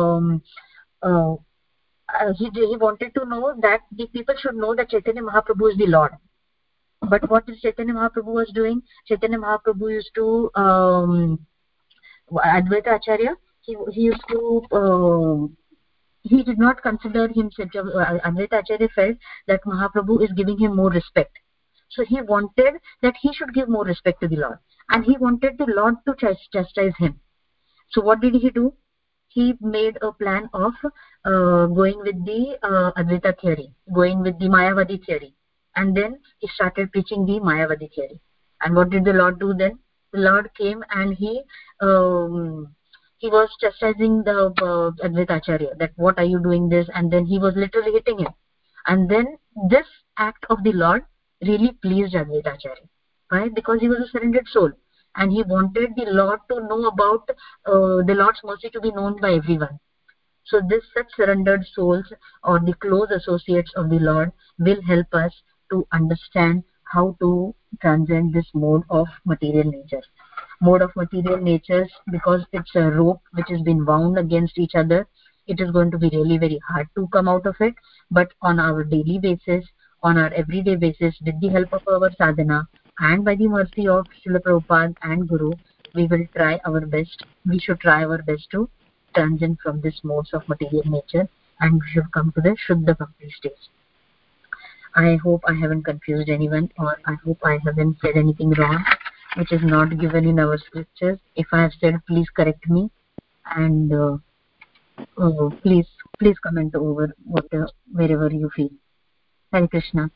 he wanted to know that the people should know that Chaitanya Mahaprabhu is the Lord. But what is Chaitanya Mahaprabhu was doing? Chaitanya Mahaprabhu used to Advaita Acharya. He used to he did not consider himself. Advaita Acharya felt that Mahaprabhu is giving him more respect. So he wanted that he should give more respect to the Lord, and he wanted the Lord to chastise him. So what did he do? He made a plan of going with the Advaita theory, going with the Mayavadi theory, and then he started preaching the Mayavadi theory. And what did the Lord do then? The Lord came and he was chastising the Advaita Acharya, that what are you doing this? And then he was literally hitting him. And then this act of the Lord really pleased Advaita Acharya. Why? Because he was a surrendered soul, and he wanted the Lord to know about the Lord's mercy to be known by everyone. So this such surrendered souls or the close associates of the Lord will help us to understand how to transcend this mode of material nature. Mode of material natures, because it's a rope which has been wound against each other, it is going to be really very hard to come out of it. But on our daily basis, on our everyday basis, with the help of our sadhana and by the mercy of Srila Prabhupada and Guru, we will try our best. We should try our best to transcend from this modes of material nature, and we should come to the Shuddha Bhakti stage. I hope I haven't confused anyone, or I hope I haven't said anything wrong which is not given in our scriptures. If I have said, please correct me, and please comment over wherever you feel. Hare Krishna.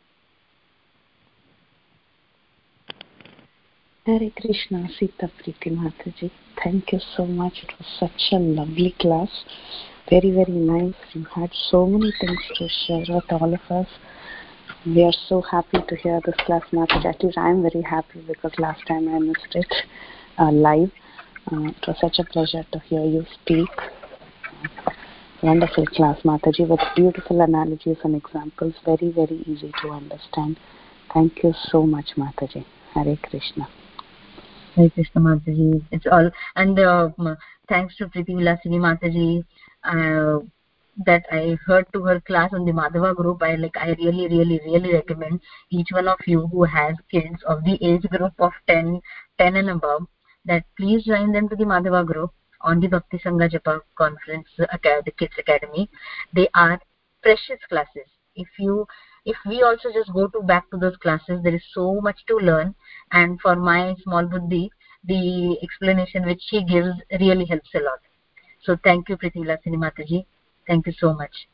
Hare Krishna, Sita Priti Mataji. Thank you so much. It was such a lovely class. Very, very nice. You had so many things to share with all of us. We are so happy to hear this class, Mataji. At least I am very happy because last time I missed it live. It was such a pleasure to hear you speak. Wonderful class, Mataji, with beautiful analogies and examples. Very, very easy to understand. Thank you so much, Mataji. Hare Krishna. Hare Krishna, Mataji. It's all, and thanks to Priti Vilasini Mataji, that I heard to her class on the Madhava group. I really recommend each one of you who has kids of the age group of 10 and above, that please join them to the Madhava group on the Bhakti Sangha Japa conference, the Kids Academy. They are precious classes. If we also just go back to those classes, there is so much to learn. And for my small buddhi, the explanation which she gives really helps a lot. So thank you, Priti Vilasini Mataji. Thank you so much.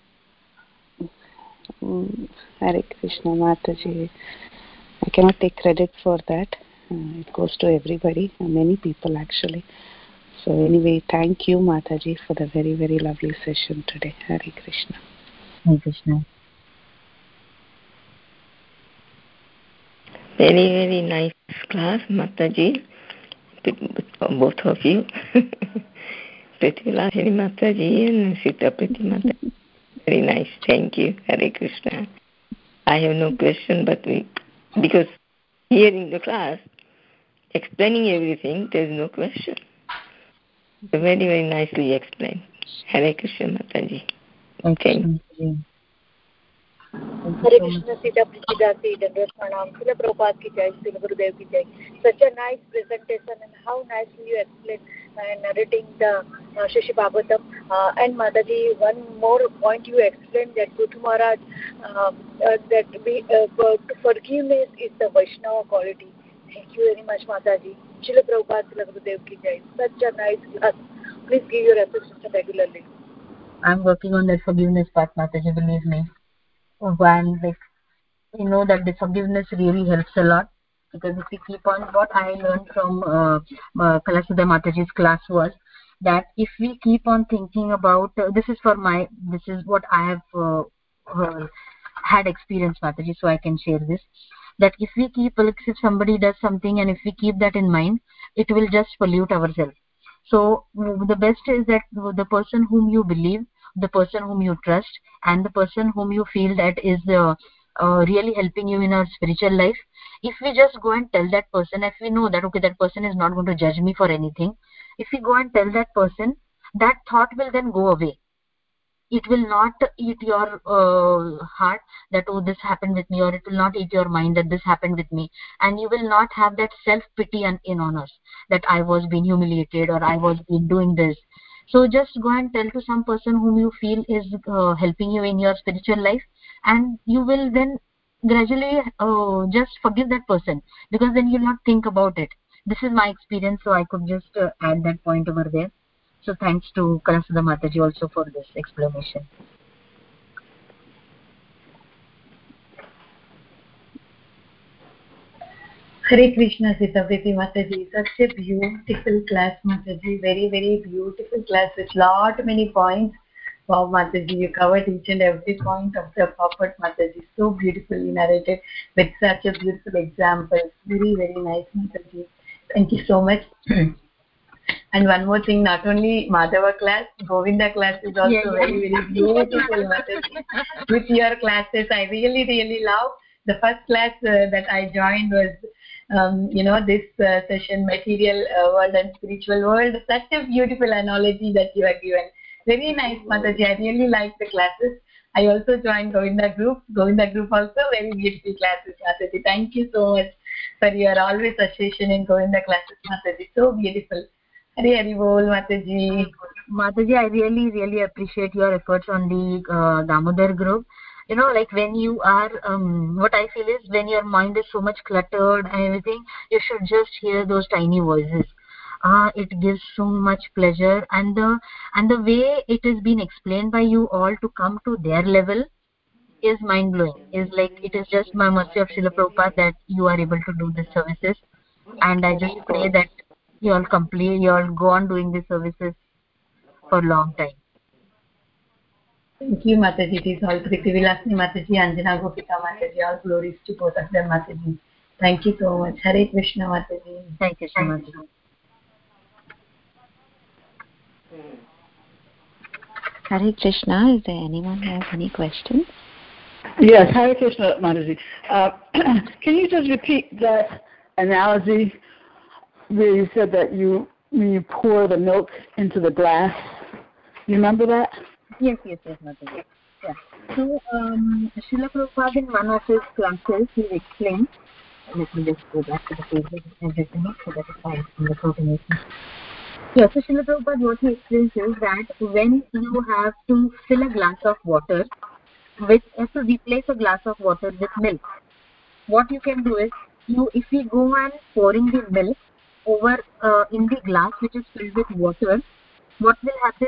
Hare Krishna, Mataji. I cannot take credit for that. It goes to everybody, many people actually. So anyway, thank you, Mataji, for the very, very lovely session today. Hare Krishna. Hare Krishna. Very, very nice class, Mataji. Both of you. Priti Vilasini Mataji and Sita Priti Mataji. Very nice. Thank you. Hare Krishna. I have no question, but because hearing the class, explaining everything, there is no question. Very, very nicely explained. Hare Krishna, Mataji. Thank you. Hare Krishna, Sita Priti Dasi, Dandavata Pranam, Srila Prabhupada ki jai, Srila Gurudev ki jai. Such a nice presentation, and how nicely you explained and narrating the Shishi Bhagavatam. And Mataji, one more point you explained, that Prithu Maharaj, that forgiveness is the Vaishnava quality. Thank you very much, Mataji. Srila Prabhupada, Srila Gurudev ki jai. Such a nice class. Please give your assistance regularly. I'm working on that forgiveness part, Mataji, believe me. And that the forgiveness really helps a lot, because if we keep on, what I learned from Kalasudha Mataji's class was that if we keep on thinking about this is what I have had experience, Mataji, so I can share this, that if we keep, like, if somebody does something and if we keep that in mind, it will just pollute ourselves. So the best is that the person whom you believe, the person whom you trust, and the person whom you feel that is really helping you in our spiritual life, if we just go and tell that person, if we know that okay, that person is not going to judge me for anything, if we go and tell that person, that thought will then go away. It will not eat your heart that oh, this happened with me, or it will not eat your mind that this happened with me, and you will not have that self pity in on us that I was being humiliated or I was being doing this. So just go and tell to some person whom you feel is helping you in your spiritual life, and you will then gradually just forgive that person, because then you'll not think about it. This is my experience, so I could just add that point over there. So thanks to Kalasudha Mataji also for this explanation. Hare Krishna, Sitapriti Mataji. Such a beautiful class, Mataji. Very, very beautiful class with lot many points. Wow, Mataji, you covered each and every point of the purport, Mataji. So beautifully narrated with such a beautiful example. Very, very nice, Mataji. Thank you so much. And one more thing, not only Madhava class, Govinda class is also very, very beautiful, Mataji. With your classes, I really, really love. The first class that I joined was, this session, Material World and Spiritual World. Such a beautiful analogy that you have given. Very nice, Mataji. I really like the classes. I also joined Govinda group. Govinda group also very beautiful classes, Mataji. Thank you so much for your always association in Govinda classes, Mataji. So beautiful. Hare Hare Bol, Mataji. Mataji, I really, really appreciate your efforts on the Damodar group. You know, like when you are, what I feel is when your mind is so much cluttered and everything, you should just hear those tiny voices. It gives so much pleasure, and the way it has been explained by you all to come to their level is mind blowing. Is like it is just my mercy of Srila Prabhupada that you are able to do these services, and I just pray that you all go on doing these services for a long time. Thank you, Mataji. It is all Priti Vilasini Mataji, Anjana Gopika Mataji. All glories to both of them, Mataji. Thank you so much. Hare Krishna, Mataji. Thank you so much. Hare Krishna. Is there anyone who has any questions? Yes, Hare Krishna, Mataji. Can you just repeat that analogy where you said that when you pour the milk into the glass? You remember that? Yes, Mataji. Yeah. So, Srila Prabhupada in one of his classes, he explained. Let me just go back to the page and written it so that it's fine in the coordination. Yeah, so Srila Prabhupada, what he explains is that when you have to fill a glass of water, have to replace a glass of water with milk, what you can do is, if we go on pouring the milk over in the glass which is filled with water, what will happen?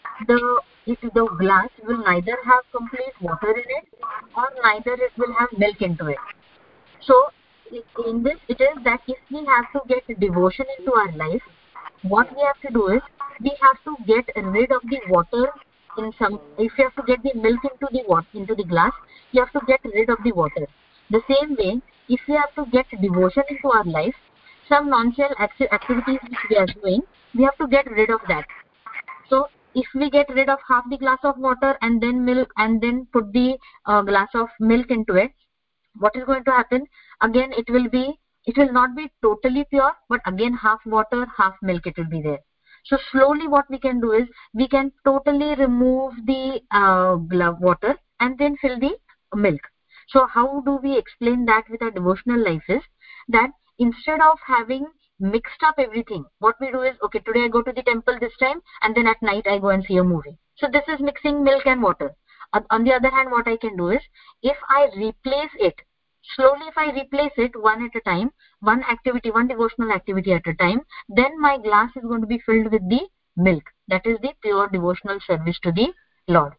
The glass will neither have complete water in it, or neither it will have milk into it. So in this, it is that if we have to get devotion into our life, what we have to do is we have to get rid of the water if you have to get the milk into the glass, you have to get rid of the water. The same way, if we have to get devotion into our life, some non-self activities which we are doing, we have to get rid of that. So if we get rid of half the glass of water and then milk, and then put the glass of milk into it, what is going to happen? Again, it will not be totally pure, but again half water, half milk it will be there. So slowly what we can do is we can totally remove the water and then fill the milk. So how do we explain that with our devotional life is that instead of having mixed up everything, what we do is, okay, today I go to the temple this time, and then at night I go and see a movie. So this is mixing milk and water. On the other hand, what I can do is, if I replace it slowly, if I replace it one at a time, one devotional activity at a time, then my glass is going to be filled with the milk. That is the pure devotional service to the Lord.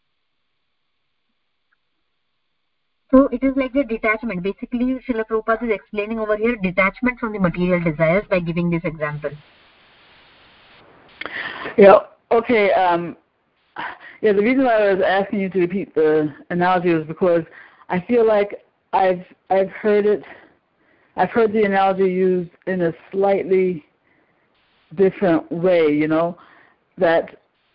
So it is like a detachment. Basically, Srila Prabhupada is explaining over here detachment from the material desires by giving this example. Yeah. Okay. Yeah. The reason why I was asking you to repeat the analogy was because I feel like I've heard it. I've heard the analogy used in a slightly different way. That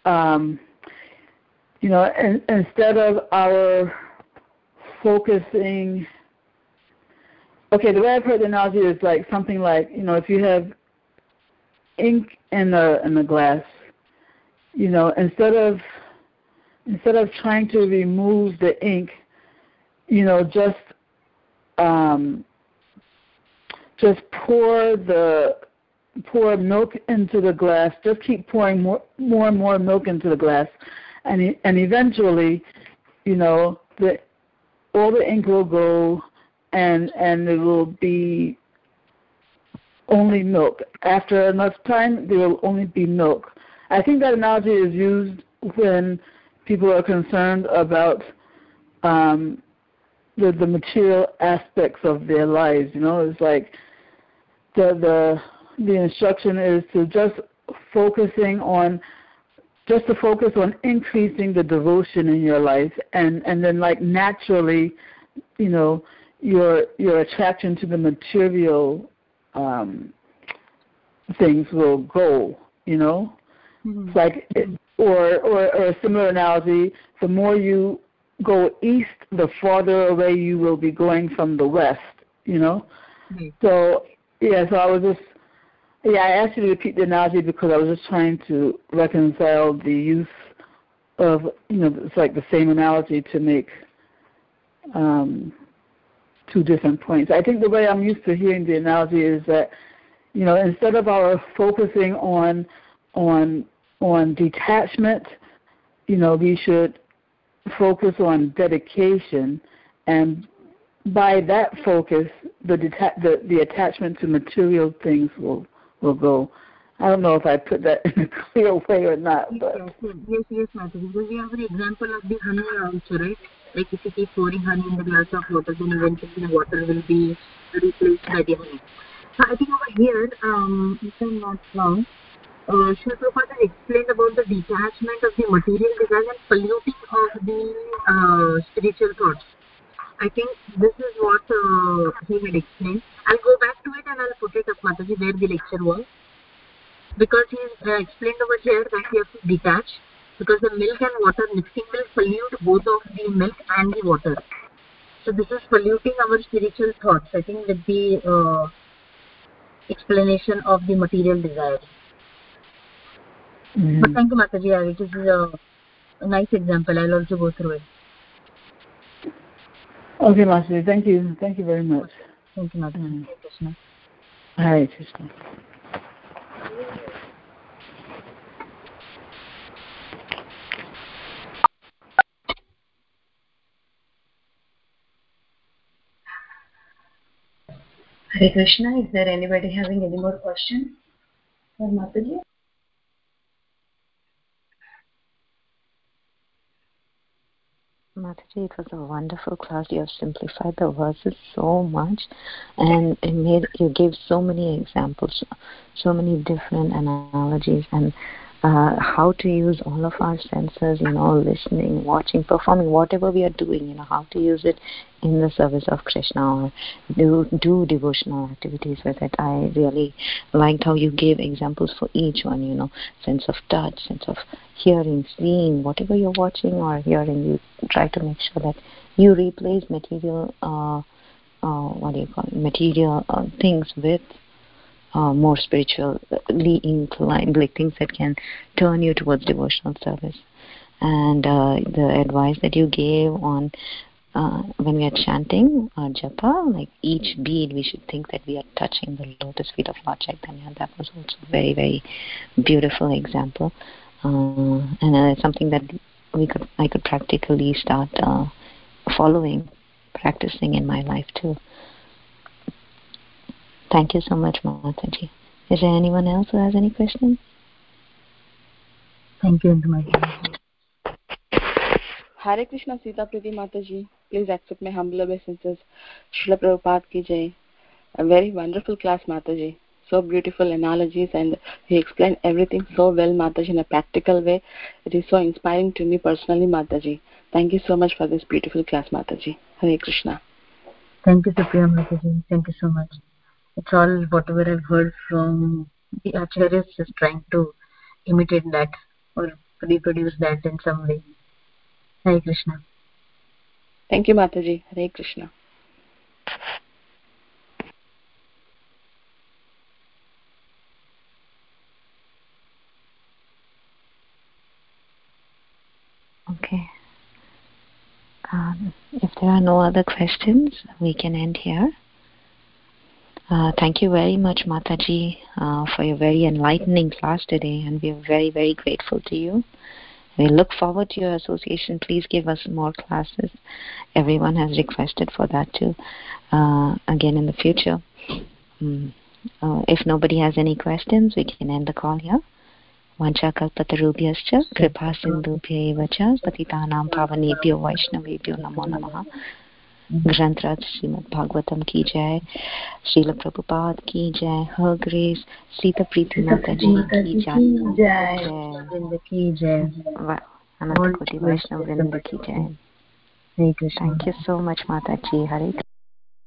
instead of our focusing. Okay, the way I've heard the analogy is like something like, if you have ink in the glass, instead of trying to remove the ink, just pour milk into the glass. Just keep pouring more and more milk into the glass, and eventually, all the ink will go, and it will be only milk. After enough time, there will only be milk. I think that analogy is used when people are concerned about the material aspects of their lives. It's like the instruction is to focus on increasing the devotion in your life, and then like naturally, your attraction to the material things will go. Mm-hmm. It's like, or a similar analogy: the more you go east, the farther away you will be going from the west. Mm-hmm. So I was just. Yeah, I asked you to repeat the analogy because I was just trying to reconcile the use of, it's like the same analogy to make two different points. I think the way I'm used to hearing the analogy is that, instead of our focusing on detachment, we should focus on dedication, and by that focus, the attachment to material things will go. I don't know if I put that in a clear way or not. But Yes, Mataji. Because we have an example of the honey also, right? Like if you keep pouring honey in the glass of water, then eventually the water will be replaced by the honey. So I think over here, if I'm not wrong, Srila Prabhupada has explained about the detachment of the material desire and polluting of the spiritual thoughts. I think this is what he had explained. I'll go back to it and I'll put it up, Mataji, where the lecture was. Because he explained over here that you have to detach, because the milk and water mixing will pollute both of the milk and the water. So this is polluting our spiritual thoughts, I think, with the explanation of the material desire. Mm-hmm. But thank you, Mataji. It is a nice example. I'll also go through it. Okay, Mataji. Thank you. Thank you very much. Thank you, Mataji. Hare Krishna. Hare Krishna. Hare Krishna. Is there anybody having any more questions for Mataji? Mataji, it was a wonderful class. You have simplified the verses so much, and you gave so many examples, so many different analogies, and how to use all of our senses, listening, watching, performing, whatever we are doing, how to use it in the service of Krishna, or do devotional activities with it. I really liked how you gave examples for each one, sense of touch, sense of hearing, seeing, whatever you're watching or hearing, you try to make sure that you replace material, material things with more spiritually inclined, like things that can turn you towards devotional service. And the advice that you gave on when we are chanting japa, like each bead we should think that we are touching the lotus feet of Lord Chaitanya. That was also a very, very beautiful example, and it's something that I could practically start following, practicing in my life too. Thank you so much, Mataji. Is there anyone else who has any questions? Thank you, Mataji. Hare Krishna, Sita Priti Mataji. Please accept my humble obeisances. Srila Prabhupada ki jai. A very wonderful class, Mataji. So beautiful analogies, and he explained everything so well, Mataji, in a practical way. It is so inspiring to me personally, Mataji. Thank you so much for this beautiful class, Mataji. Hare Krishna. Thank you, Supriya Mataji. Thank you so much. It's all whatever I've heard from the acharyas, just trying to imitate that or reproduce that in some way. Hare Krishna. Thank you, Mataji. Hare Krishna. Okay. If there are no other questions, we can end here. Thank you very much, Mataji, for your very enlightening class today, and we are very, very grateful to you. We look forward to your association. Please give us more classes. Everyone has requested for that too, again in the future. If nobody has any questions, we can end the call here. Vanchakalpatarubhyascha kripa sindhubhya eva cha patitanam pavanebhyo vaishnavebhyo namo namaha. ग्रंथराज Shrimad Bhagavatam की जय, श्रील प्रभुपाद की जय, हर grace Sita प्रीति माता जी की जय, अनंत कोटि वैष्णव वृंद की जय. Thank you so much, Mataji. Hare